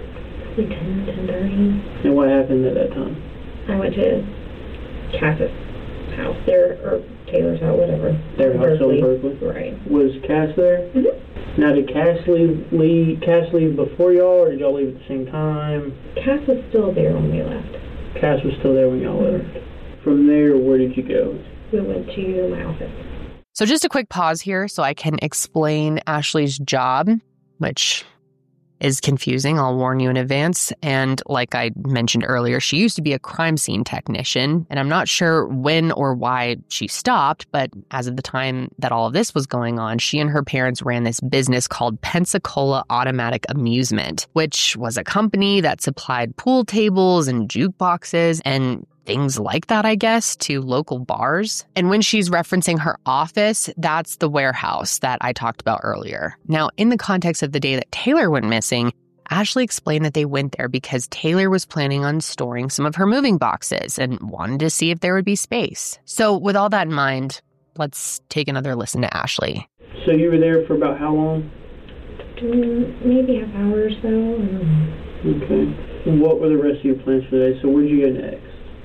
10:30. And what happened at that time? I went to Cass's house there, or Taylor's house, whatever. Their house in Berkeley? Right. Was Cass there? Mm-hmm. Now, did Cass leave before y'all, or did y'all leave at the same time? Cass was still there when we left. Cass was still there when y'all left. From there, where did you go? We went to my office. So just a quick pause here so I can explain Ashley's job, which is confusing, I'll warn you in advance. And like I mentioned earlier, she used to be a crime scene technician, and I'm not sure when or why she stopped, but as of the time that all of this was going on, she and her parents ran this business called Pensacola Automatic Amusement, which was a company that supplied pool tables and jukeboxes and things like that, I guess, to local bars. And when she's referencing her office, that's the warehouse that I talked about earlier. Now, in the context of the day that Taylor went missing, Ashley explained that they went there because Taylor was planning on storing some of her moving boxes and wanted to see if there would be space. So with all that in mind, let's take another listen to Ashley. So you were there for about how long? Maybe half hour or so. Okay. And what were the rest of your plans for the day? So where'd you go next?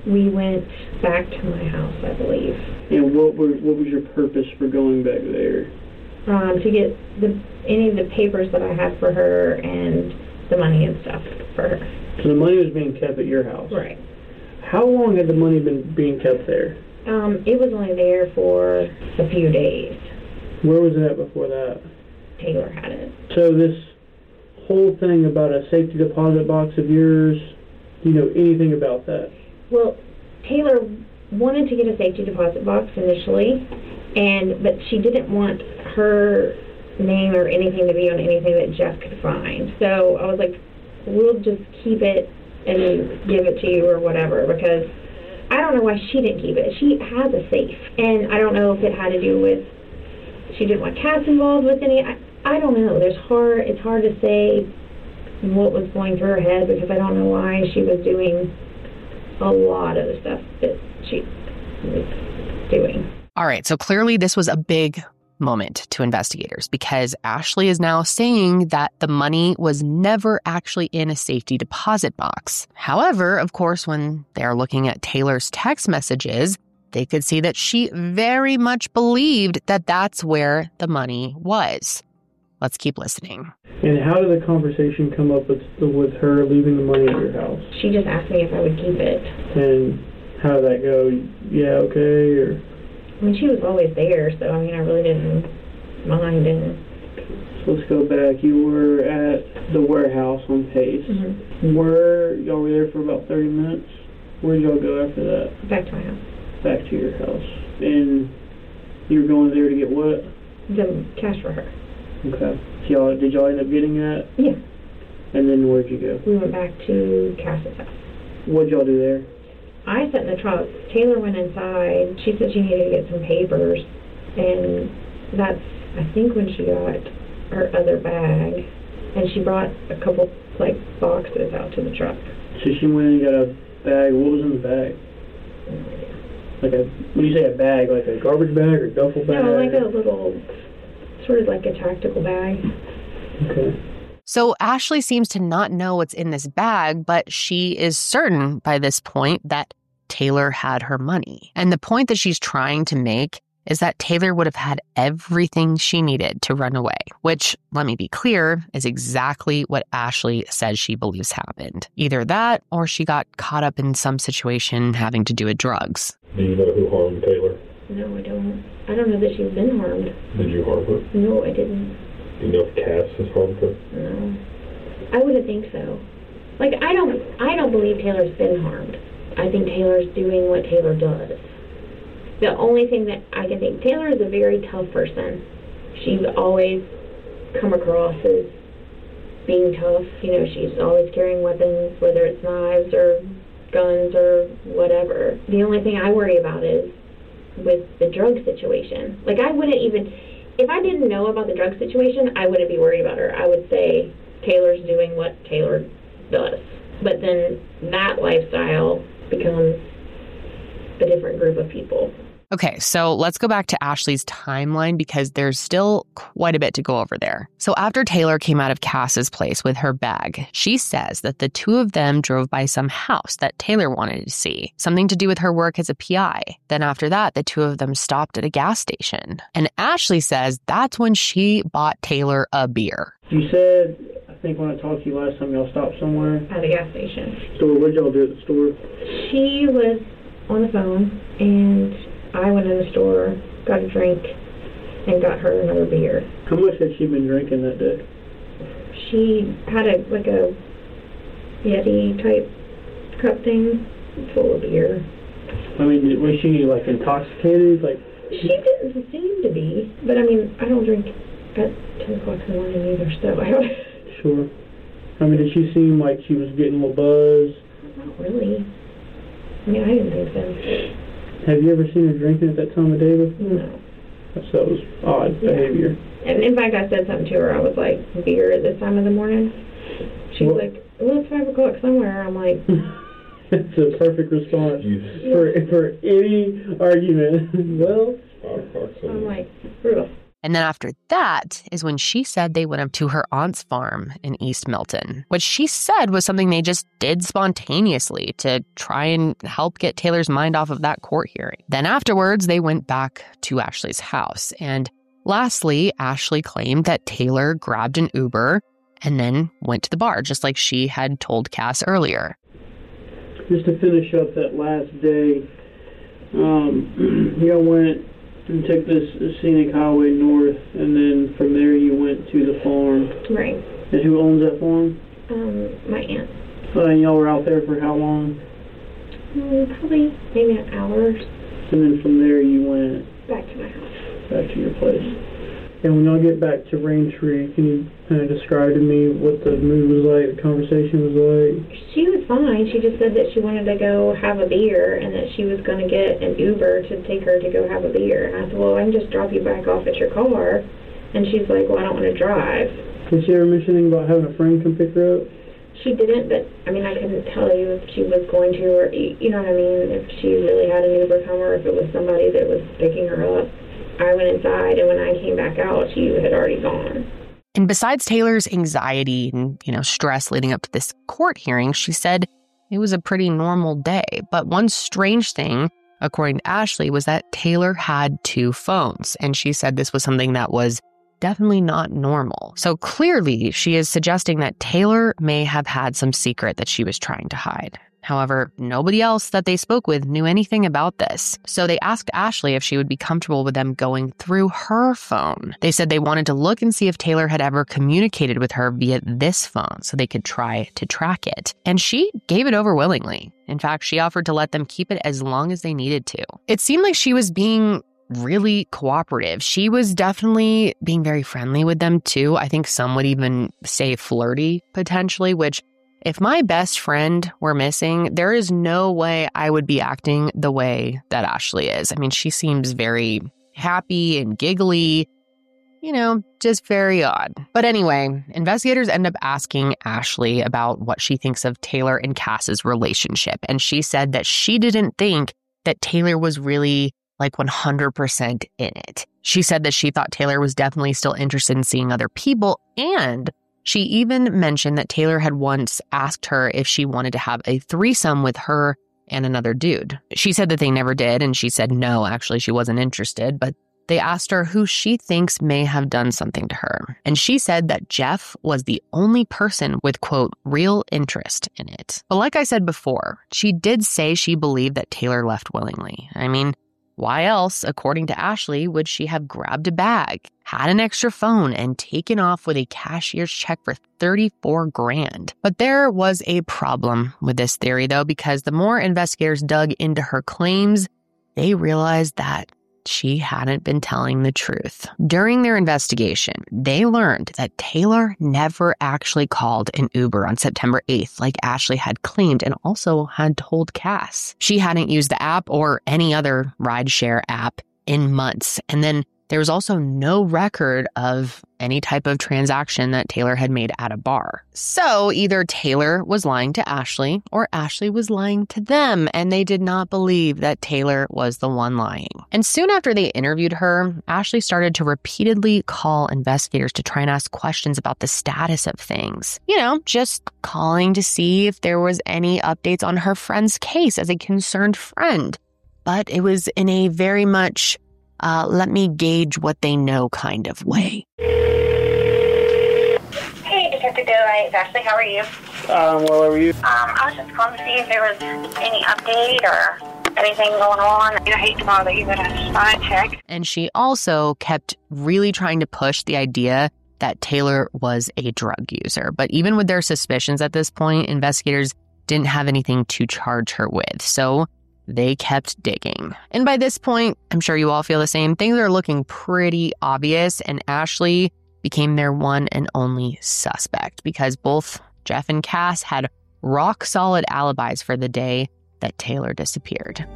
we went back to my house, I believe. And what was your purpose for going back there? To get any of the papers that I had for her and the money and stuff for her. So the money was being kept at your house? Right. How long had the money been being kept there? It was only there for a few days. Where was it at before that? Taylor had it. So this whole thing about a safety deposit box of yours, do you know anything about that? Well, Taylor wanted to get a safety deposit box initially, but she didn't want her name or anything to be on anything that Jeff could find. So I was like, we'll just keep it and give it to you or whatever, because I don't know why she didn't keep it. She has a safe, and I don't know if it had to do with she didn't want Cass involved with any. I don't know. It's hard to say what was going through her head, because I don't know why she was doing a lot of the stuff that she was doing. All right, so clearly this was a big moment to investigators, because Ashley is now saying that the money was never actually in a safety deposit box. However, of course, when they're looking at Taylor's text messages, they could see that she very much believed that that's where the money was. Let's keep listening. And how did the conversation come up with her leaving the money at your house? She just asked me if I would keep it. And how did that go? Yeah, okay, or? I mean, she was always there, so I really didn't mind. And so let's go back. You were at the warehouse on Pace. Mm-hmm. Y'all were there for about 30 minutes. Where'd y'all go after that? Back to my house. Back to your house. And you were going there to get what? The cash for her. Okay. So did y'all end up getting that? Yeah. And then where'd you go? We went back to Cass's house. What'd y'all do there? I sat in the truck. Taylor went inside. She said she needed to get some papers. And that's, I think, when she got her other bag. And she brought a couple, boxes out to the truck. So she went and got a bag. What was in the bag? No idea. When you say a bag, like a garbage bag or duffel bag? No, like a little, sort of like a tactical bag. Okay. So Ashley seems to not know what's in this bag, but she is certain by this point that Taylor had her money. And the point that she's trying to make is that Taylor would have had everything she needed to run away, which, let me be clear, is exactly what Ashley says she believes happened. Either that, or she got caught up in some situation having to do with drugs. Do you know who harmed Taylor? No, I don't. I don't know that she's been harmed. Did you harm her? No, I didn't. Do you know if Cass has harmed her? No. I wouldn't think so. I don't believe Taylor's been harmed. I think Taylor's doing what Taylor does. The only thing that I can think, Taylor is a very tough person. She's always come across as being tough. She's always carrying weapons, whether it's knives or guns or whatever. The only thing I worry about is with the drug situation. I wouldn't even, if I didn't know about the drug situation, I wouldn't be worried about her. I would say Taylor's doing what Taylor does. But then that lifestyle becomes a different group of people. Okay, so let's go back to Ashley's timeline, because there's still quite a bit to go over there. So after Taylor came out of Cass's place with her bag, she says that the two of them drove by some house that Taylor wanted to see, something to do with her work as a PI. Then after that, the two of them stopped at a gas station. And Ashley says that's when she bought Taylor a beer. You said, I think when I talked to you last time, y'all stopped somewhere? At a gas station. So what did y'all do at the store? She was on the phone, and I went in the store, got a drink, and got her another beer. How much had she been drinking that day? She had a Yeti type cup thing full of beer. Was she intoxicated? She didn't seem to be, but I don't drink at 10 o'clock in the morning either, so I don't. Sure. Did she seem like she was getting a little buzz? Not really. I didn't think so. Have you ever seen her drinking at that time of day before? No. So it was odd behavior. And in fact, I said something to her. I was like, beer at this time of the morning? She's like, well, it's 5 o'clock somewhere. I'm like... It's a perfect response for any argument. Well... I'm like, brutal. And then after that is when she said they went up to her aunt's farm in East Milton, which she said was something they just did spontaneously to try and help get Taylor's mind off of that court hearing. Then afterwards, they went back to Ashley's house. And lastly, Ashley claimed that Taylor grabbed an Uber and then went to the bar, just like she had told Cass earlier. Just to finish up that last day, y'all went and took this scenic highway north, and then from there you went to the farm. Right. And who owns that farm? My aunt. And y'all were out there for how long? Probably maybe an hour. And then from there you went? Back to my house. Back to your place. And when y'all get back to Raintree, can you kind of describe to me what the mood was like, the conversation was like? She was fine. She just said that she wanted to go have a beer and that she was going to get an Uber to take her to go have a beer. And I said, well, I can just drop you back off at your car. And she's like, well, I don't want to drive. Did she ever mention anything about having a friend come pick her up? She didn't, but, I mean, I couldn't tell you if she was going to or, you know what I mean, if she really had an Uber come or if it was somebody that was picking her up. I went inside, and when I came back out, she had already gone. And besides Taylor's anxiety and, stress leading up to this court hearing, she said it was a pretty normal day. But one strange thing, according to Ashley, was that Taylor had 2 phones. And she said this was something that was definitely not normal. So clearly, she is suggesting that Taylor may have had some secret that she was trying to hide. However, nobody else that they spoke with knew anything about this. So they asked Ashley if she would be comfortable with them going through her phone. They said they wanted to look and see if Taylor had ever communicated with her via this phone so they could try to track it. And she gave it over willingly. In fact, she offered to let them keep it as long as they needed to. It seemed like she was being really cooperative. She was definitely being very friendly with them too. I think some would even say flirty potentially, which if my best friend were missing, there is no way I would be acting the way that Ashley is. I mean, she seems very happy and giggly, just very odd. But anyway, investigators end up asking Ashley about what she thinks of Taylor and Cass's relationship. And she said that she didn't think that Taylor was really 100% in it. She said that she thought Taylor was definitely still interested in seeing other people, and she even mentioned that Taylor had once asked her if she wanted to have a threesome with her and another dude. She said that they never did, and she said no, actually she wasn't interested, but they asked her who she thinks may have done something to her. And she said that Jeff was the only person with, quote, real interest in it. But like I said before, she did say she believed that Taylor left willingly. I mean, why else, according to Ashley, would she have grabbed a bag, had an extra phone, and taken off with a cashier's check for $34,000? But there was a problem with this theory, though, because the more investigators dug into her claims, they realized that she hadn't been telling the truth. During their investigation, they learned that Taylor never actually called an Uber on September 8th, like Ashley had claimed and also had told Cass. She hadn't used the app or any other rideshare app in months. And then there was also no record of any type of transaction that Taylor had made at a bar. So either Taylor was lying to Ashley or Ashley was lying to them, and they did not believe that Taylor was the one lying. And soon after they interviewed her, Ashley started to repeatedly call investigators to try and ask questions about the status of things. Just calling to see if there was any updates on her friend's case as a concerned friend. But it was in a very much let me gauge what they know kind of way. Hey, Detective Daylight. It's Ashley. How are you? Well, how are you? I was just calling to see if there was any update or anything going on. I hate to bother you, but I just want to check. And she also kept really trying to push the idea that Taylor was a drug user. But even with their suspicions at this point, investigators didn't have anything to charge her with. So they kept digging. And by this point, I'm sure you all feel the same. Things are looking pretty obvious, and Ashley became their one and only suspect because both Jeff and Cass had rock-solid alibis for the day that Taylor disappeared.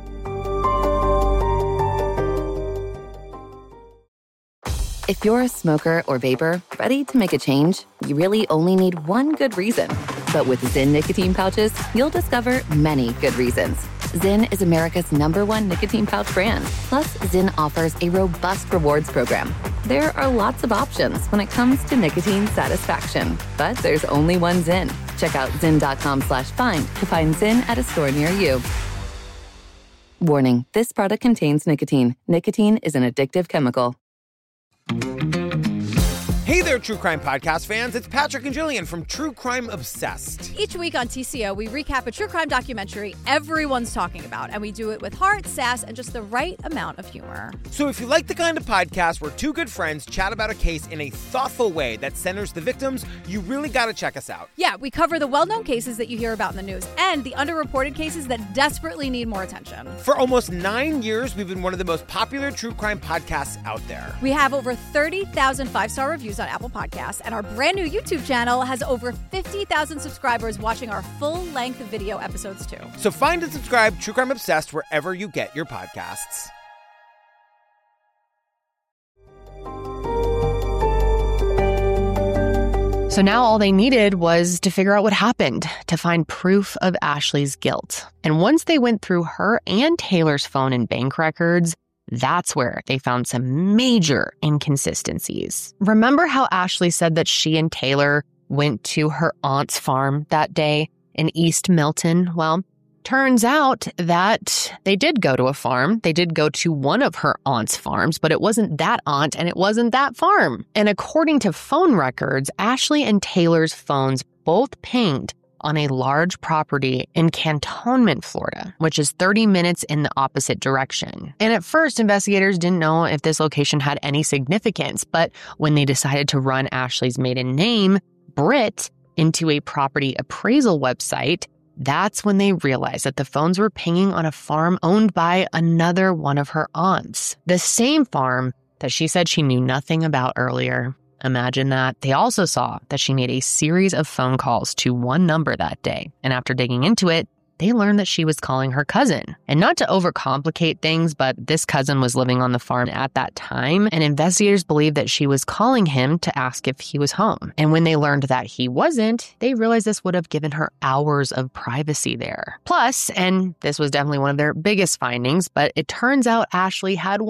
If you're a smoker or vapor ready to make a change, you really only need one good reason. But with Zyn nicotine pouches, you'll discover many good reasons. Zyn is America's #1 nicotine pouch brand. Plus, Zyn offers a robust rewards program. There are lots of options when it comes to nicotine satisfaction, but there's only one Zyn. Check out zyn.com/find to find Zyn at a store near you. Warning, this product contains nicotine. Nicotine is an addictive chemical. Hey there, True Crime Podcast fans. It's Patrick and Jillian from True Crime Obsessed. Each week on TCO, we recap a true crime documentary everyone's talking about, and we do it with heart, sass, and just the right amount of humor. So if you like the kind of podcast where two good friends chat about a case in a thoughtful way that centers the victims, you really got to check us out. Yeah, we cover the well-known cases that you hear about in the news and the underreported cases that desperately need more attention. For almost 9 years, we've been one of the most popular true crime podcasts out there. We have over 30,000 five-star reviews on Apple Podcasts, and our brand new YouTube channel has over 50,000 subscribers watching our full-length video episodes too. So find and subscribe True Crime Obsessed wherever you get your podcasts. So now all they needed was to figure out what happened, to find proof of Ashley's guilt. And once they went through her and Taylor's phone and bank records, that's where they found some major inconsistencies. Remember how Ashley said that she and Taylor went to her aunt's farm that day in East Milton? Well, turns out that they did go to a farm. They did go to one of her aunt's farms, but it wasn't that aunt and it wasn't that farm. And according to phone records, Ashley and Taylor's phones both pinged on a large property in Cantonment, Florida, which is 30 minutes in the opposite direction. And at first, investigators didn't know if this location had any significance, but when they decided to run Ashley's maiden name, Britt, into a property appraisal website, that's when they realized that the phones were pinging on a farm owned by another one of her aunts, the same farm that she said she knew nothing about earlier. Imagine that. They also saw that she made a series of phone calls to one number that day. And after digging into it, they learned that she was calling her cousin. And not to overcomplicate things, but this cousin was living on the farm at that time, and investigators believe that she was calling him to ask if he was home. And when they learned that he wasn't, they realized this would have given her hours of privacy there. Plus, and this was definitely one of their biggest findings, but it turns out Ashley had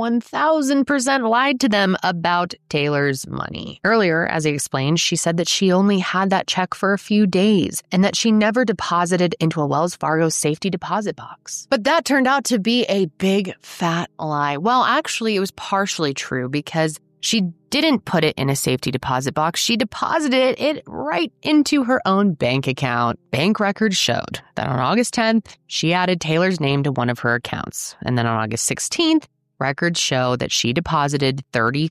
1,000% lied to them about Taylor's money. Earlier, as I explained, she said that she only had that check for a few days and that she never deposited into a Wells Fargo safety deposit box. But that turned out to be a big fat lie. Well, actually, it was partially true because she didn't put it in a safety deposit box. She deposited it right into her own bank account. Bank records showed that on August 10th, she added Taylor's name to one of her accounts. And then on August 16th, records show that she deposited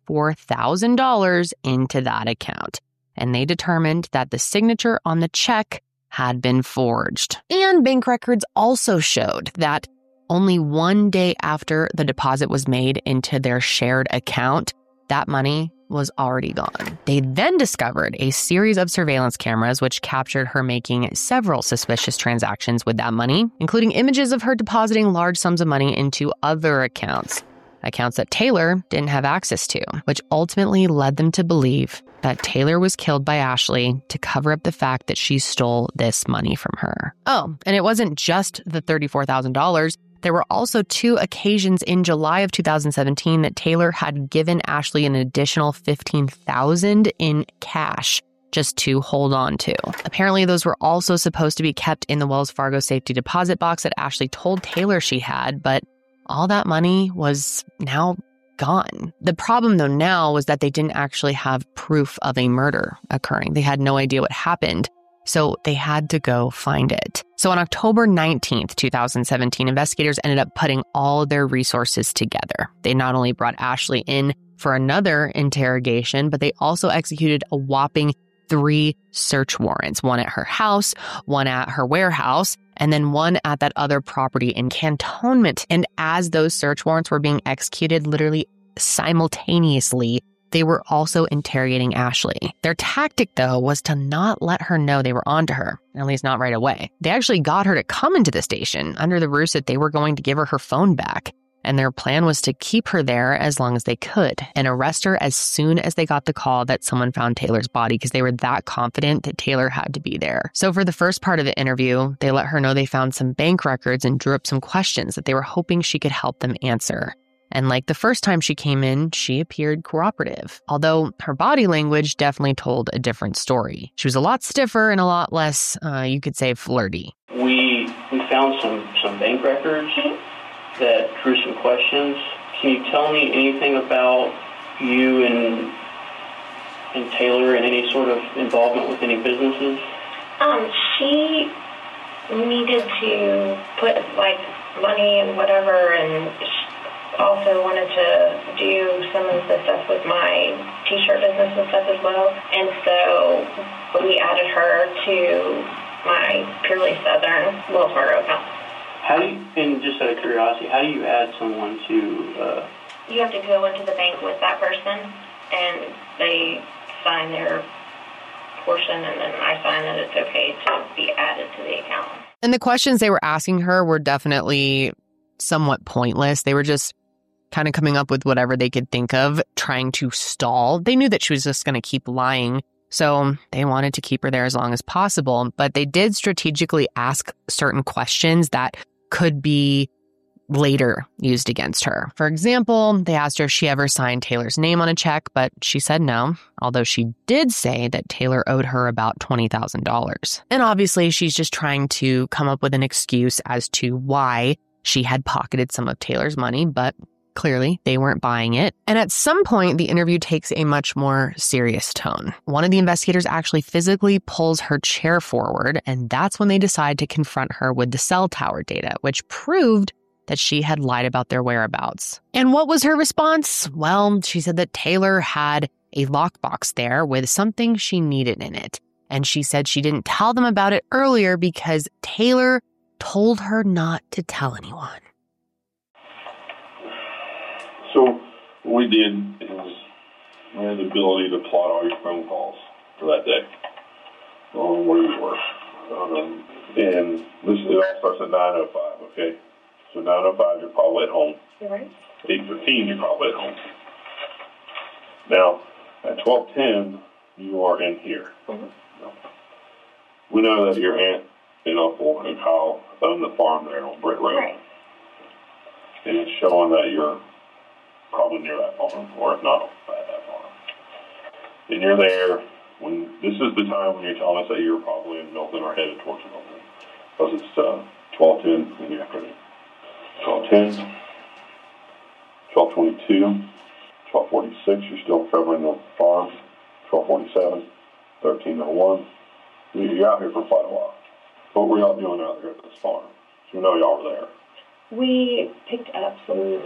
$34,000 into that account. And they determined that the signature on the check had been forged. And bank records also showed that only one day after the deposit was made into their shared account, that money was already gone. They then discovered a series of surveillance cameras which captured her making several suspicious transactions with that money, including images of her depositing large sums of money into other accounts that Taylor didn't have access to, which ultimately led them to believe that Taylor was killed by Ashley to cover up the fact that she stole this money from her. Oh, and it wasn't just the $34,000. There were also 2 occasions in July of 2017 that Taylor had given Ashley an additional $15,000 in cash just to hold on to. Apparently, those were also supposed to be kept in the Wells Fargo safety deposit box that Ashley told Taylor she had, but all that money was now gone. The problem, though, now was that they didn't actually have proof of a murder occurring. They had no idea what happened, so they had to go find it. So on October 19th, 2017, investigators ended up putting all their resources together. They not only brought Ashley in for another interrogation, but they also executed a whopping 3 search warrants, one at her house, one at her warehouse, and then one at that other property in Cantonment. And as those search warrants were being executed literally simultaneously, they were also interrogating Ashley. Their tactic, though, was to not let her know they were onto her, at least not right away. They actually got her to come into the station under the ruse that they were going to give her her phone back. And their plan was to keep her there as long as they could and arrest her as soon as they got the call that someone found Taylor's body, because they were that confident that Taylor had to be there. So for the first part of the interview, they let her know they found some bank records and drew up some questions that they were hoping she could help them answer. And like the first time she came in, she appeared cooperative, although her body language definitely told a different story. She was a lot stiffer and a lot less, you could say, flirty. We found some bank records that drew some questions. Can you tell me anything about you and Taylor and any sort of involvement with any businesses? She needed to put like money and whatever, and also wanted to do some of the stuff with my t-shirt business and stuff as well. And so we added her to my Purely Southern Wells Fargo account. How do you, and just out of curiosity, how do you add someone to... You have to go into the bank with that person, and they sign their portion, and then I sign that it's okay to be added to the account. And the questions they were asking her were definitely somewhat pointless. They were just kind of coming up with whatever they could think of, trying to stall. They knew that she was just going to keep lying, so they wanted to keep her there as long as possible. But they did strategically ask certain questions that could be later used against her. For example, they asked her if she ever signed Taylor's name on a check, but she said no, although she did say that Taylor owed her about $20,000. And obviously, she's just trying to come up with an excuse as to why she had pocketed some of Taylor's money, but clearly they weren't buying it. And at some point, the interview takes a much more serious tone. One of the investigators actually physically pulls her chair forward, and that's when they decide to confront her with the cell tower data, which proved that she had lied about their whereabouts. And what was her response? Well, she said that Taylor had a lockbox there with something she needed in it. And she said she didn't tell them about it earlier because Taylor told her not to tell anyone. So what we did is we had the ability to plot all your phone calls for that day on where you were. And it all starts at 9:05, okay? So 9:05, you're probably at home. You're right. 8:15, you're probably at home. Now, at 12:10, you are in here. Mm-hmm. We know that your aunt and uncle and Kyle own the farm there on Britt Road. Right. And it's showing that you're probably near that farm, or if not at that farm. And you're there when this is the time when you're telling us that you're probably in Milton or headed towards Milton, because it's 12:10 in the afternoon. 12:10, 12:22, 12:46. You're still covering the farm. 12:47, 13:01. You're out here for quite a while. What were y'all doing out there at this farm? So we know y'all were there. We picked up some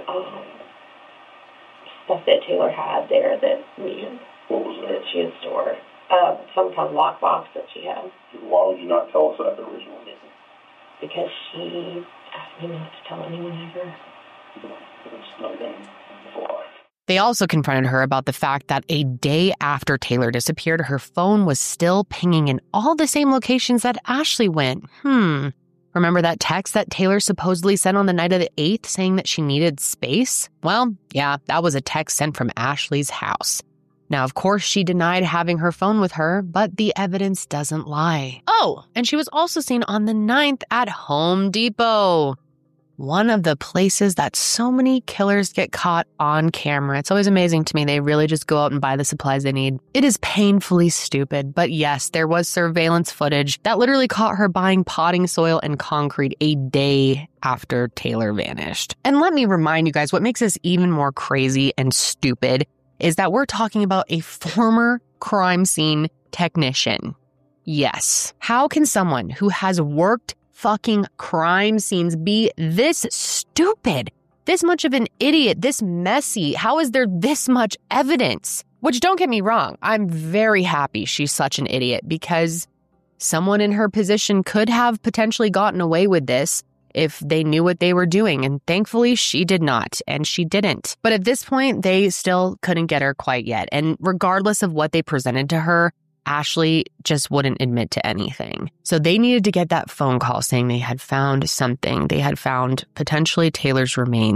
stuff that Taylor had there that What was there? that she had stored. Some kind of lockbox that she had. Why would you not tell us that originally? Because she asked me not to tell anyone ever. It's not going to fly. They also confronted her about the fact that a day after Taylor disappeared, her phone was still pinging in all the same locations that Ashley went. Remember that text that Taylor supposedly sent on the night of the 8th saying that she needed space? Well, yeah, that was a text sent from Ashley's house. Now, of course, she denied having her phone with her, but the evidence doesn't lie. Oh, and she was also seen on the 9th at Home Depot. One of the places that so many killers get caught on camera. It's always amazing to me. They really just go out and buy the supplies they need. It is painfully stupid, but yes, there was surveillance footage that literally caught her buying potting soil and concrete a day after Taylor vanished. And let me remind you guys, what makes this even more crazy and stupid is that we're talking about a former crime scene technician. Yes. How can someone who has worked fucking crime scenes be this stupid, this much of an idiot, this messy? How is there this much evidence? Which, don't get me wrong, I'm very happy she's such an idiot, because someone in her position could have potentially gotten away with this if they knew what they were doing. And thankfully, she did not, and she didn't. But at this point, they still couldn't get her quite yet. And regardless of what they presented to her, Ashley just wouldn't admit to anything. So they needed to get that phone call saying they had found something. They had found potentially Taylor's remains.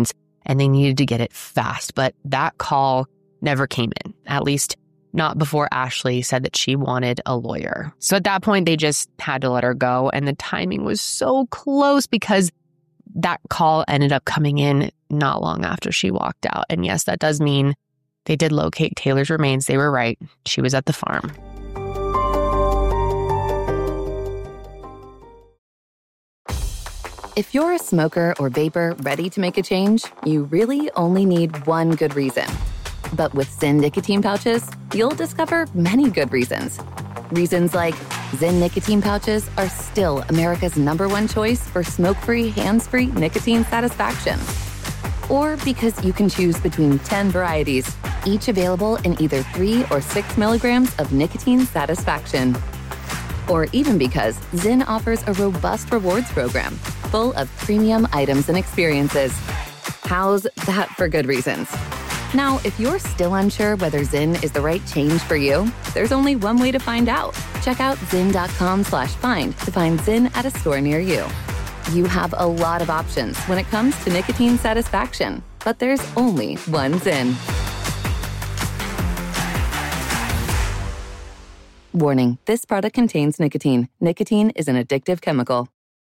and they needed to get it fast. But that call never came in, at least not before Ashley said that she wanted a lawyer. So at that point, they just had to let her go. And the timing was so close because that call ended up coming in not long after she walked out. And yes, that does mean they did locate Taylor's remains. They were right. She was at the farm. If you're a smoker or vapor ready to make a change, you really only need one good reason. But with Zyn nicotine pouches, you'll discover many good reasons. Reasons like Zyn nicotine pouches are still America's #1 choice for smoke-free, hands-free nicotine satisfaction. Or because you can choose between 10 varieties, each available in either 3 or 6 milligrams of nicotine satisfaction. Or even because Zyn offers a robust rewards program full of premium items and experiences. How's that for good reasons? Now, if you're still unsure whether Zyn is the right change for you, there's only one way to find out. Check out Zyn.com/find to find Zyn at a store near you. You have a lot of options when it comes to nicotine satisfaction, but there's only one Zyn. Warning, this product contains nicotine. Nicotine is an addictive chemical.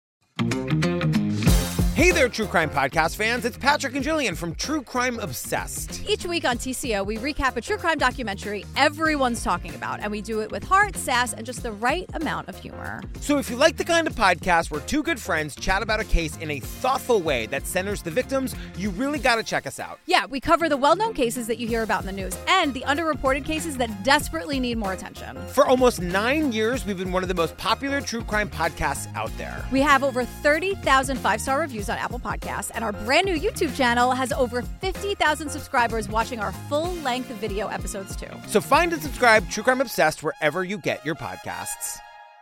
Hey there, True Crime Podcast fans. It's Patrick and Jillian from True Crime Obsessed. Each week on TCO, we recap a true crime documentary everyone's talking about, and we do it with heart, sass, and just the right amount of humor. So if you like the kind of podcast where two good friends chat about a case in a thoughtful way that centers the victims, you really got to check us out. Yeah, we cover the well-known cases that you hear about in the news and the underreported cases that desperately need more attention. For almost 9 years, we've been one of the most popular true crime podcasts out there. We have over 30,000 five-star reviews on Apple Podcasts, and our brand new YouTube channel has over 50,000 subscribers watching our full-length video episodes too. So find and subscribe True Crime Obsessed wherever you get your podcasts.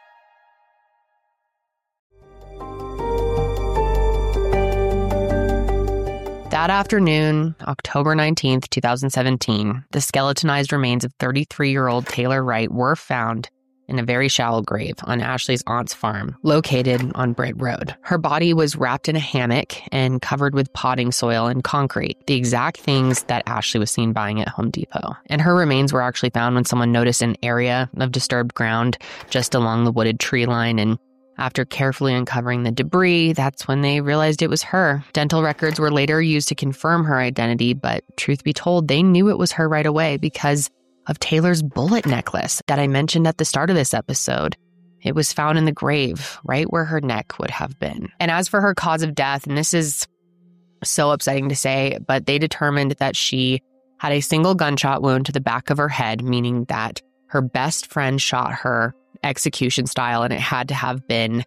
That afternoon, October 19th, 2017, the skeletonized remains of 33-year-old Taylor Wright were found in a very shallow grave on Ashley's aunt's farm, located on Britt Road. Her body was wrapped in a hammock and covered with potting soil and concrete, the exact things that Ashley was seen buying at Home Depot. And her remains were actually found when someone noticed an area of disturbed ground just along the wooded tree line, and after carefully uncovering the debris, that's when they realized it was her. Dental records were later used to confirm her identity, but truth be told, they knew it was her right away because of Taylor's bullet necklace that I mentioned at the start of this episode. It was found in the grave, right where her neck would have been. And as for her cause of death, and this is so upsetting to say, but they determined that she had a single gunshot wound to the back of her head, meaning that her best friend shot her execution style, and it had to have been,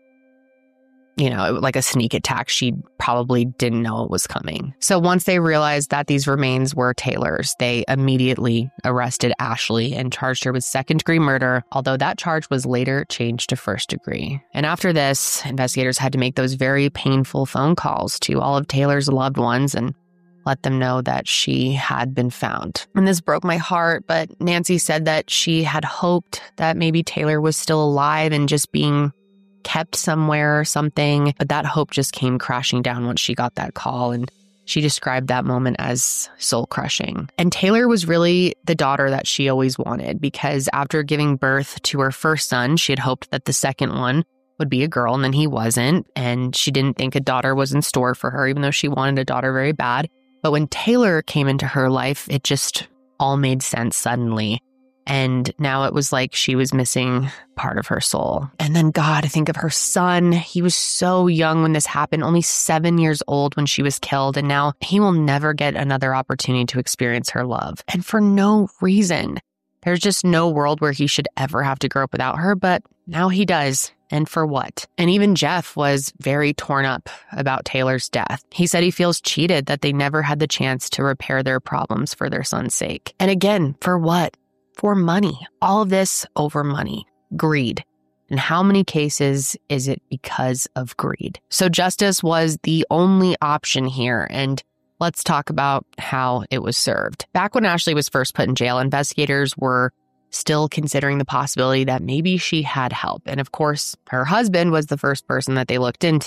like a sneak attack. She probably didn't know it was coming. So once they realized that these remains were Taylor's, they immediately arrested Ashley and charged her with second-degree murder, although that charge was later changed to first degree. And after this, investigators had to make those very painful phone calls to all of Taylor's loved ones and let them know that she had been found. And this broke my heart, but Nancy said that she had hoped that maybe Taylor was still alive and just being kept somewhere or something, but that hope just came crashing down once she got that call, and she described that moment as soul-crushing. And Taylor was really the daughter that she always wanted, because after giving birth to her first son, she had hoped that the second one would be a girl, and then he wasn't, and she didn't think a daughter was in store for her, even though she wanted a daughter very bad. But when Taylor came into her life, it just all made sense suddenly. And now it was like she was missing part of her soul. And then, God, I think of her son. He was so young when this happened, only 7 years old when she was killed. And now he will never get another opportunity to experience her love. And for no reason. There's just no world where he should ever have to grow up without her. But now he does. And for what? And even Jeff was very torn up about Taylor's death. He said he feels cheated that they never had the chance to repair their problems for their son's sake. And again, for what? For money. All of this over money. Greed. And how many cases is it because of greed? So justice was the only option here. And let's talk about how it was served. Back when Ashley was first put in jail, investigators were still considering the possibility that maybe she had help. And of course, her husband was the first person that they looked into.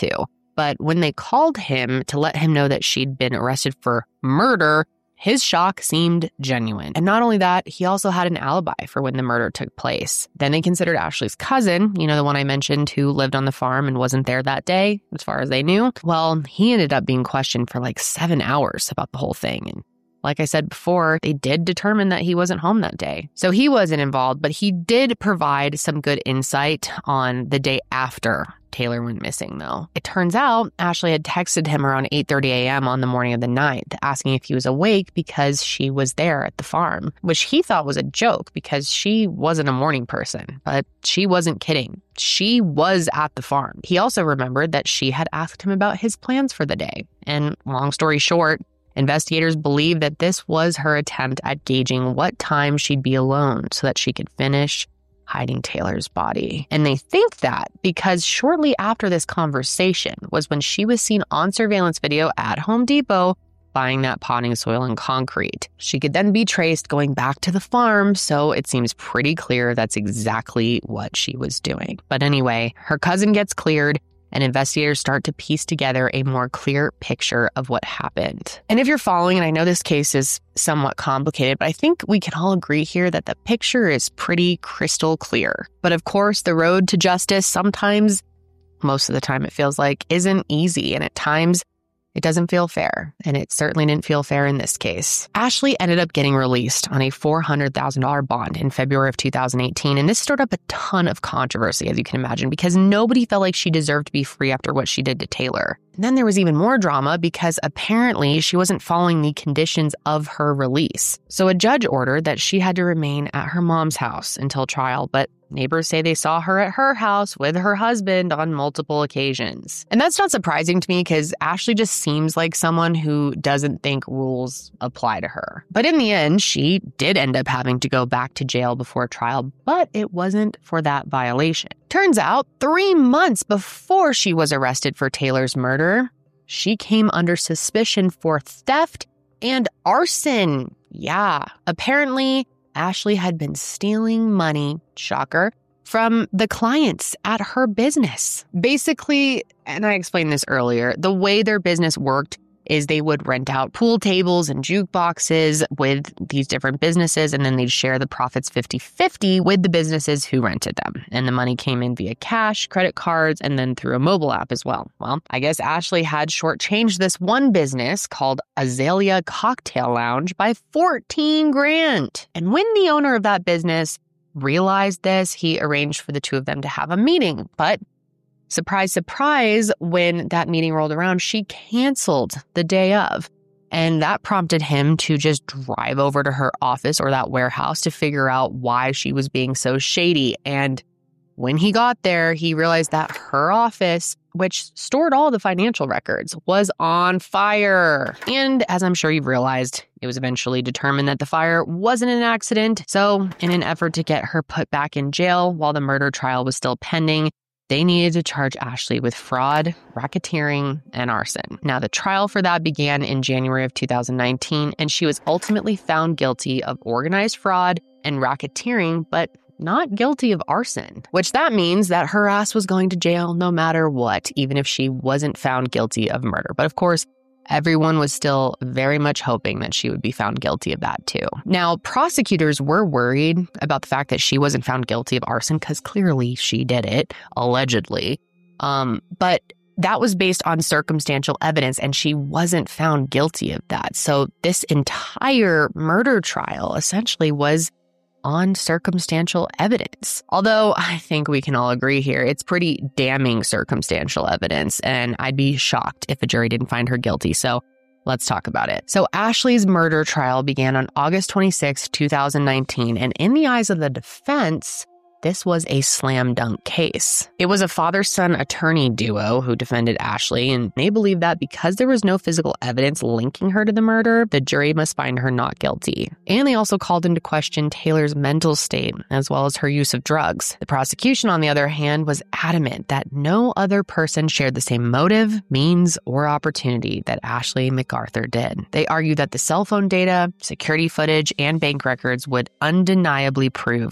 But when they called him to let him know that she'd been arrested for murder, his shock seemed genuine. And not only that, he also had an alibi for when the murder took place. Then they considered Ashley's cousin, the one I mentioned who lived on the farm and wasn't there that day, as far as they knew. Well, he ended up being questioned for like 7 hours about the whole thing. And like I said before, they did determine that he wasn't home that day. So he wasn't involved, but he did provide some good insight on the day after Taylor went missing, though. It turns out Ashley had texted him around 8:30 a.m. on the morning of the 9th, asking if he was awake because she was there at the farm, which he thought was a joke because she wasn't a morning person. But she wasn't kidding. She was at the farm. He also remembered that she had asked him about his plans for the day. And long story short, investigators believe that this was her attempt at gauging what time she'd be alone so that she could finish hiding Taylor's body. And they think that because shortly after this conversation was when she was seen on surveillance video at Home Depot buying that potting soil and concrete. She could then be traced going back to the farm, so it seems pretty clear that's exactly what she was doing. But anyway, her cousin gets cleared, and investigators start to piece together a more clear picture of what happened. And if you're following, and I know this case is somewhat complicated, but I think we can all agree here that the picture is pretty crystal clear. But of course, the road to justice sometimes, most of the time it feels like, isn't easy. And at times, it doesn't feel fair, and it certainly didn't feel fair in this case. Ashley ended up getting released on a $400,000 bond in February of 2018, and this stirred up a ton of controversy, as you can imagine, because nobody felt like she deserved to be free after what she did to Taylor. And then there was even more drama because apparently she wasn't following the conditions of her release. So a judge ordered that she had to remain at her mom's house until trial, but neighbors say they saw her at her house with her husband on multiple occasions. And that's not surprising to me because Ashley just seems like someone who doesn't think rules apply to her. But in the end, she did end up having to go back to jail before trial, but it wasn't for that violation. Turns out, 3 months before she was arrested for Taylor's murder, she came under suspicion for theft and arson. Yeah, apparently Ashley had been stealing money, shocker, from the clients at her business. Basically, and I explained this earlier, the way their business worked is they would rent out pool tables and jukeboxes with these different businesses, and then they'd share the profits 50-50 with the businesses who rented them. And the money came in via cash, credit cards, and then through a mobile app as well. Well, I guess Ashley had shortchanged this one business called Azalea Cocktail Lounge by $14,000. And when the owner of that business realized this, he arranged for the two of them to have a meeting. But surprise, surprise, when that meeting rolled around, she canceled the day of. And that prompted him to just drive over to her office or that warehouse to figure out why she was being so shady. And when he got there, he realized that her office, which stored all the financial records, was on fire. And as I'm sure you've realized, it was eventually determined that the fire wasn't an accident. So in an effort to get her put back in jail while the murder trial was still pending, they needed to charge Ashley with fraud, racketeering, and arson. Now, the trial for that began in January of 2019, and she was ultimately found guilty of organized fraud and racketeering, but not guilty of arson, which that means that her ass was going to jail no matter what, even if she wasn't found guilty of murder. But of course, everyone was still very much hoping that she would be found guilty of that too. Now, prosecutors were worried about the fact that she wasn't found guilty of arson because clearly she did it, allegedly. But that was based on circumstantial evidence, and she wasn't found guilty of that. So this entire murder trial essentially was on circumstantial evidence. Although I think we can all agree here, it's pretty damning circumstantial evidence, and I'd be shocked if a jury didn't find her guilty. So let's talk about it. So Ashley's murder trial began on August 26, 2019, and in the eyes of the defense, this was a slam dunk case. It was a father-son attorney duo who defended Ashley, and they believed that because there was no physical evidence linking her to the murder, the jury must find her not guilty. And they also called into question Taylor's mental state, as well as her use of drugs. The prosecution, on the other hand, was adamant that no other person shared the same motive, means, or opportunity that Ashley MacArthur did. They argued that the cell phone data, security footage, and bank records would undeniably prove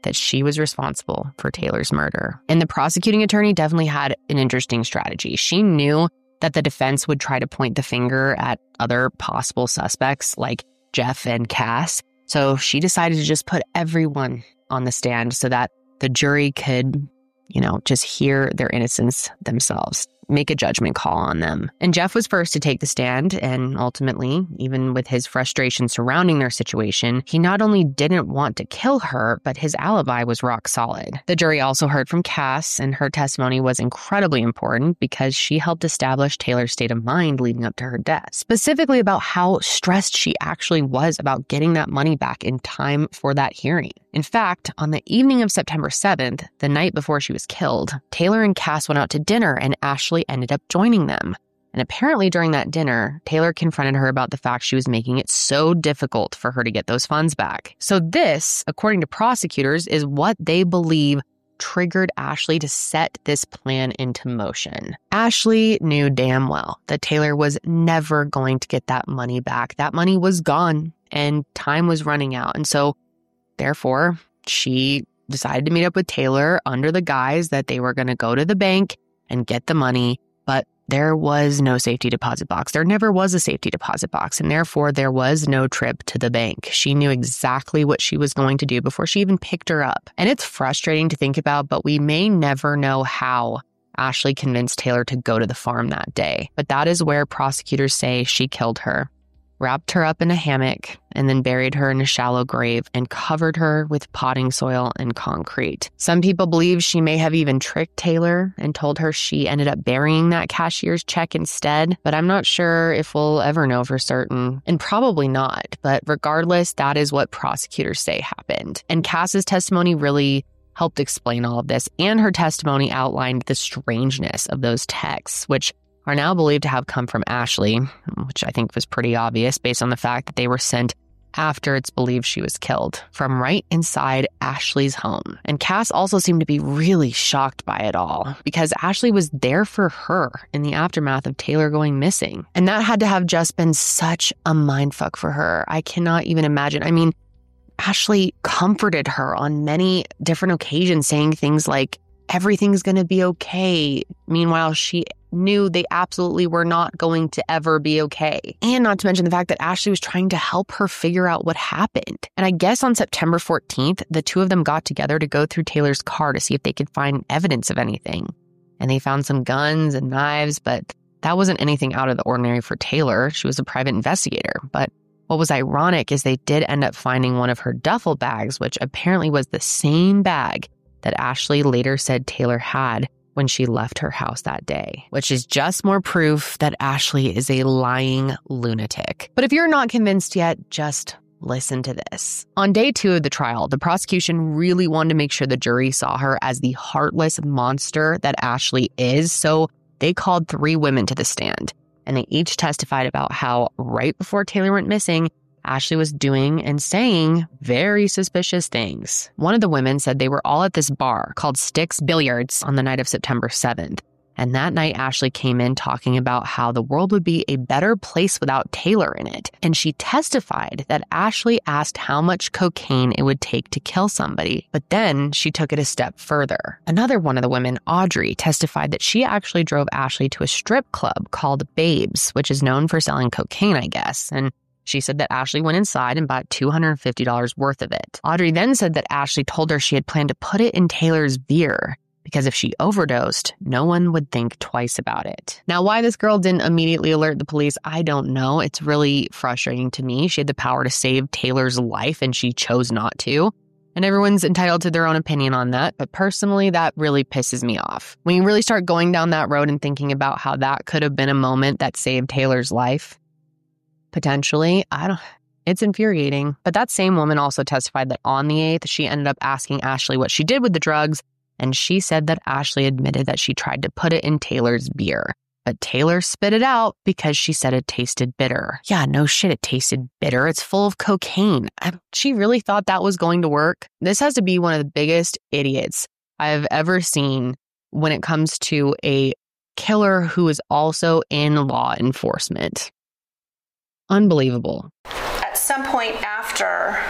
that she was responsible for Taylor's murder. And the prosecuting attorney definitely had an interesting strategy. She knew that the defense would try to point the finger at other possible suspects like Jeff and Cass. So she decided to just put everyone on the stand so that the jury could, just hear their innocence themselves, make a judgment call on them. And Jeff was first to take the stand, and ultimately, even with his frustration surrounding their situation, he not only didn't want to kill her, but his alibi was rock solid. The jury also heard from Cass, and her testimony was incredibly important because she helped establish Taylor's state of mind leading up to her death, specifically about how stressed she actually was about getting that money back in time for that hearing. In fact, on the evening of September 7th, the night before she was killed, Taylor and Cass went out to dinner, and Ashley ended up joining them. And apparently during that dinner, Taylor confronted her about the fact she was making it so difficult for her to get those funds back. So this, according to prosecutors, is what they believe triggered Ashley to set this plan into motion. Ashley knew damn well that Taylor was never going to get that money back. That money was gone and time was running out. And so therefore, she decided to meet up with Taylor under the guise that they were going to go to the bank and get the money, but there was no safety deposit box. There never was a safety deposit box, and therefore there was no trip to the bank. She knew exactly what she was going to do before she even picked her up. And it's frustrating to think about, but we may never know how Ashley convinced Taylor to go to the farm that day. But that is where prosecutors say she killed her, wrapped her up in a hammock, and then buried her in a shallow grave and covered her with potting soil and concrete. Some people believe she may have even tricked Taylor and told her she ended up burying that cashier's check instead, but I'm not sure if we'll ever know for certain, and probably not. But regardless, that is what prosecutors say happened. And Cass's testimony really helped explain all of this, and her testimony outlined the strangeness of those texts, which are now believed to have come from Ashley, which I think was pretty obvious based on the fact that they were sent after it's believed she was killed, from right inside Ashley's home. And Cass also seemed to be really shocked by it all because Ashley was there for her in the aftermath of Taylor going missing. And that had to have just been such a mindfuck for her. I cannot even imagine. I mean, Ashley comforted her on many different occasions, saying things like, everything's going to be okay. Meanwhile, she knew they absolutely were not going to ever be okay. And not to mention the fact that Ashley was trying to help her figure out what happened. And I guess on September 14th, the two of them got together to go through Taylor's car to see if they could find evidence of anything. And they found some guns and knives, but that wasn't anything out of the ordinary for Taylor. She was a private investigator. But what was ironic is they did end up finding one of her duffel bags, which apparently was the same bag that Ashley later said Taylor had when she left her house that day, which is just more proof that Ashley is a lying lunatic. But if you're not convinced yet, just listen to this. On day 2 of the trial, the prosecution really wanted to make sure the jury saw her as the heartless monster that Ashley is, so they called 3 women to the stand, and they each testified about how right before Taylor went missing, Ashley was doing and saying very suspicious things. One of the women said they were all at this bar called Sticks Billiards on the night of September 7th. And that night, Ashley came in talking about how the world would be a better place without Taylor in it. And she testified that Ashley asked how much cocaine it would take to kill somebody, but then she took it a step further. Another one of the women, Audrey, testified that she actually drove Ashley to a strip club called Babes, which is known for selling cocaine, I guess. And she said that Ashley went inside and bought $250 worth of it. Audrey then said that Ashley told her she had planned to put it in Taylor's beer because if she overdosed, no one would think twice about it. Now, why this girl didn't immediately alert the police, I don't know. It's really frustrating to me. She had the power to save Taylor's life and she chose not to. And everyone's entitled to their own opinion on that. But personally, that really pisses me off. When you really start going down that road and thinking about how that could have been a moment that saved Taylor's life, potentially, it's infuriating. But that same woman also testified that on the 8th, she ended up asking Ashley what she did with the drugs, and she said that Ashley admitted that she tried to put it in Taylor's beer. But Taylor spit it out because she said it tasted bitter. Yeah, no shit, it tasted bitter. It's full of cocaine. She really thought that was going to work. This has to be one of the biggest idiots I've ever seen when it comes to a killer who is also in law enforcement. Unbelievable. At some point after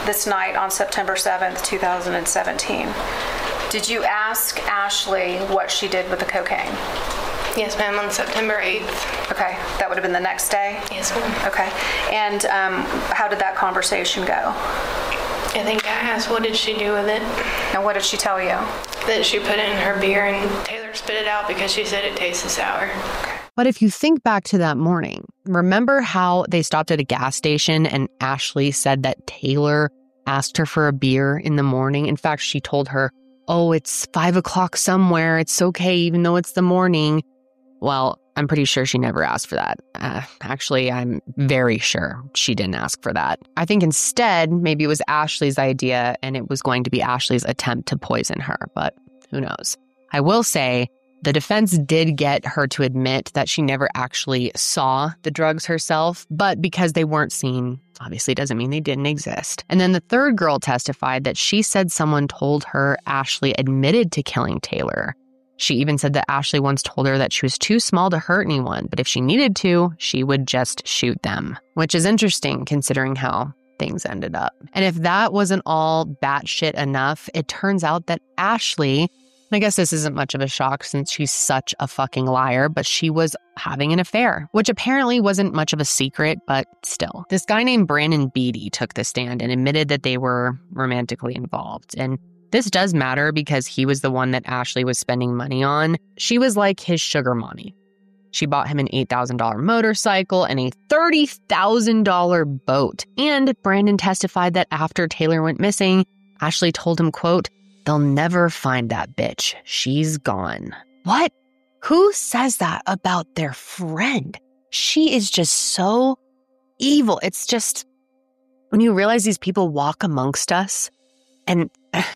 this night on September 7th, 2017. Did you ask Ashley what she did with the cocaine? Yes, ma'am, on September 8th. Okay, that would have been the next day? Yes, ma'am. Okay, and how did that conversation go? I think I asked, what did she do with it? And what did she tell you? That she put it in her beer and Taylor spit it out because she said it tasted sour. But if you think back to that morning, remember how they stopped at a gas station and Ashley said that Taylor asked her for a beer in the morning? In fact, she told her, oh, it's 5 o'clock somewhere. It's okay, even though it's the morning. Well, I'm pretty sure she never asked for that. Actually, I'm very sure she didn't ask for that. I think instead, maybe it was Ashley's idea and it was going to be Ashley's attempt to poison her, but who knows? I will say the defense did get her to admit that she never actually saw the drugs herself, but because they weren't seen, obviously doesn't mean they didn't exist. And then the third girl testified that she said someone told her Ashley admitted to killing Taylor. She even said that Ashley once told her that she was too small to hurt anyone, but if she needed to, she would just shoot them, which is interesting considering how things ended up. And if that wasn't all batshit enough, it turns out that Ashley, I guess this isn't much of a shock since she's such a fucking liar, but she was having an affair, which apparently wasn't much of a secret, but still. This guy named Brandon Beatty took the stand and admitted that they were romantically involved. And this does matter because he was the one that Ashley was spending money on. She was like his sugar mommy. She bought him an $8,000 motorcycle and a $30,000 boat. And Brandon testified that after Taylor went missing, Ashley told him, quote, "They'll never find that bitch. She's gone." What? Who says that about their friend? She is just so evil. It's just, when you realize these people walk amongst us, and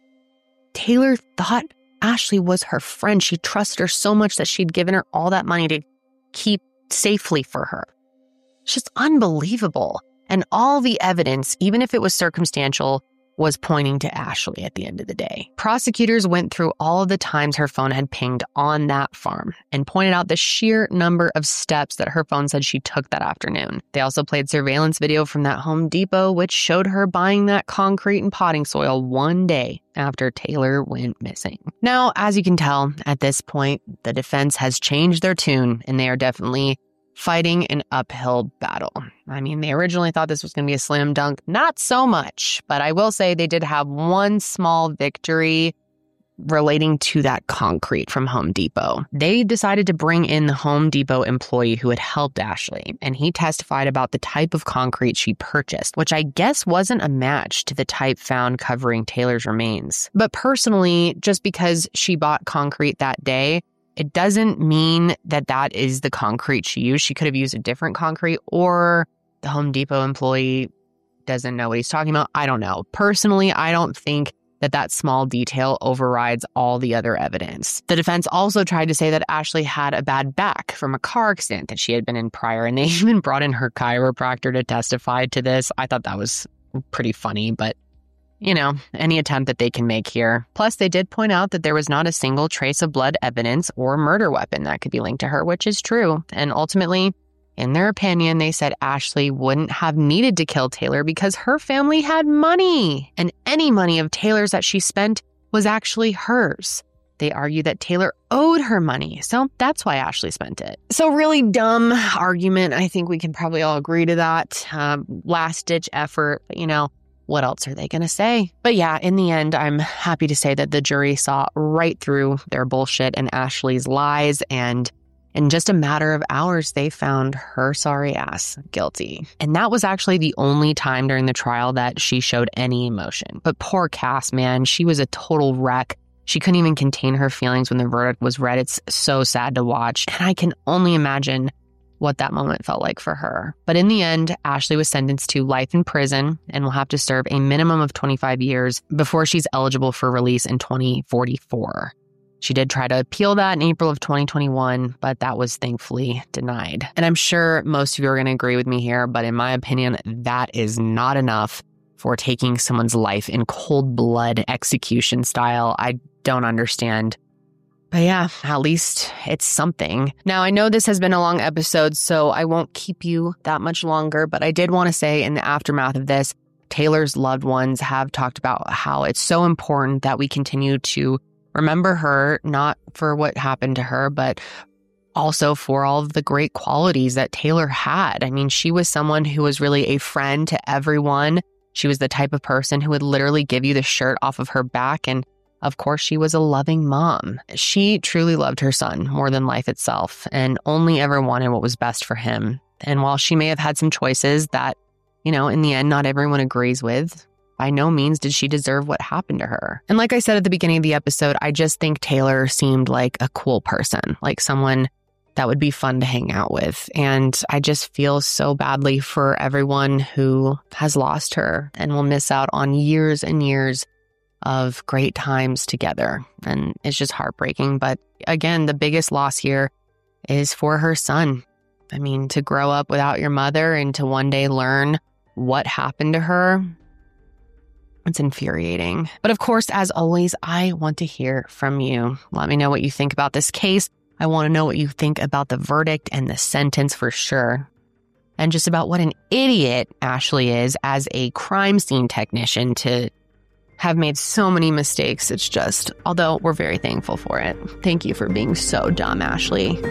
Taylor thought Ashley was her friend. She trusted her so much that she'd given her all that money to keep safely for her. It's just unbelievable. And all the evidence, even if it was circumstantial, was pointing to Ashley at the end of the day. Prosecutors went through all of the times her phone had pinged on that farm and pointed out the sheer number of steps that her phone said she took that afternoon. They also played surveillance video from that Home Depot, which showed her buying that concrete and potting soil one day after Taylor went missing. Now, as you can tell, at this point, the defense has changed their tune, and they are definitely fighting an uphill battle. I mean, they originally thought this was going to be a slam dunk. Not so much, but I will say they did have one small victory relating to that concrete from Home Depot. They decided to bring in the Home Depot employee who had helped Ashley, and he testified about the type of concrete she purchased, which I guess wasn't a match to the type found covering Taylor's remains. But personally, just because she bought concrete that day, it doesn't mean that that is the concrete she used. She could have used a different concrete, or the Home Depot employee doesn't know what he's talking about. I don't know. Personally, I don't think that that small detail overrides all the other evidence. The defense also tried to say that Ashley had a bad back from a car accident that she had been in prior, and they even brought in her chiropractor to testify to this. I thought that was pretty funny, but you know, any attempt that they can make here. Plus, they did point out that there was not a single trace of blood evidence or murder weapon that could be linked to her, which is true. And ultimately, in their opinion, they said Ashley wouldn't have needed to kill Taylor because her family had money, and any money of Taylor's that she spent was actually hers. They argued that Taylor owed her money, so that's why Ashley spent it. So really dumb argument. I think we can probably all agree to that. Last-ditch effort, but you know, what else are they going to say? But yeah, in the end, I'm happy to say that the jury saw right through their bullshit and Ashley's lies, and in just a matter of hours, they found her sorry ass guilty. And that was actually the only time during the trial that she showed any emotion. But poor Cass, man, she was a total wreck. She couldn't even contain her feelings when the verdict was read. It's so sad to watch. And I can only imagine what that moment felt like for her. But in the end, Ashley was sentenced to life in prison and will have to serve a minimum of 25 years before she's eligible for release in 2044. She did try to appeal that in April of 2021, but that was thankfully denied. And I'm sure most of you are going to agree with me here, but in my opinion, that is not enough for taking someone's life in cold blood execution style. I don't understand. But yeah, at least it's something. Now, I know this has been a long episode, so I won't keep you that much longer, but I did want to say in the aftermath of this Taylor's loved ones have talked about how it's so important that we continue to remember her, not for what happened to her, but also for all of the great qualities that Taylor had. I mean, she was someone who was really a friend to everyone. She was the type of person who would literally give you the shirt off of her back. And of course, she was a loving mom. She truly loved her son more than life itself and only ever wanted what was best for him. And while she may have had some choices that, in the end, not everyone agrees with, by no means did she deserve what happened to her. And like I said at the beginning of the episode, I just think Taylor seemed like a cool person, like someone that would be fun to hang out with. And I just feel so badly for everyone who has lost her and will miss out on years and years of great times together. And it's just heartbreaking. But again, the biggest loss here is for her son. I mean, to grow up without your mother and to one day learn what happened to her, it's infuriating. But of course, as always, I want to hear from you. Let me know what you think about this case. I want to know what you think about the verdict and the sentence for sure. And just about what an idiot Ashley is as a crime scene technician to have made so many mistakes. It's just, although we're very thankful for it. Thank you for being so dumb, Ashley.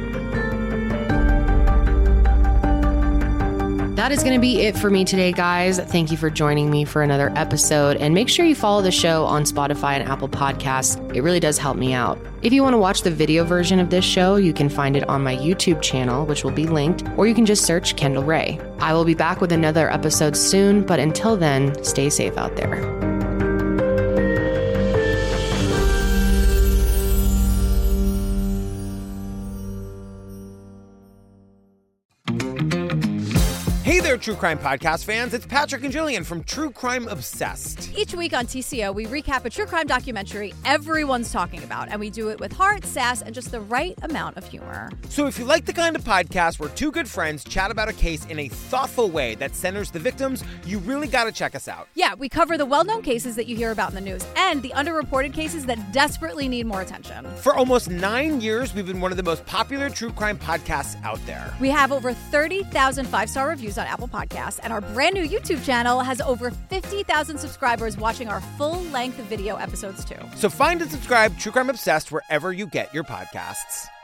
That is going to be it for me today, guys. Thank you for joining me for another episode. And make sure you follow the show on Spotify and Apple Podcasts. It really does help me out. If you want to watch the video version of this show, you can find it on my YouTube channel, which will be linked, or you can just search Kendall Ray. I will be back with another episode soon, but until then, stay safe out there. Hey there, True Crime Podcast fans. It's Patrick and Jillian from True Crime Obsessed. Each week on TCO, we recap a true crime documentary everyone's talking about, and we do it with heart, sass, and just the right amount of humor. So if you like the kind of podcast where two good friends chat about a case in a thoughtful way that centers the victims, you really got to check us out. Yeah, we cover the well-known cases that you hear about in the news and the underreported cases that desperately need more attention. For almost 9 years, we've been one of the most popular true crime podcasts out there. We have over 30,000 five-star reviews on Apple Podcasts, and our brand new YouTube channel has over 50,000 subscribers watching our full-length video episodes too. So find and subscribe True Crime Obsessed wherever you get your podcasts.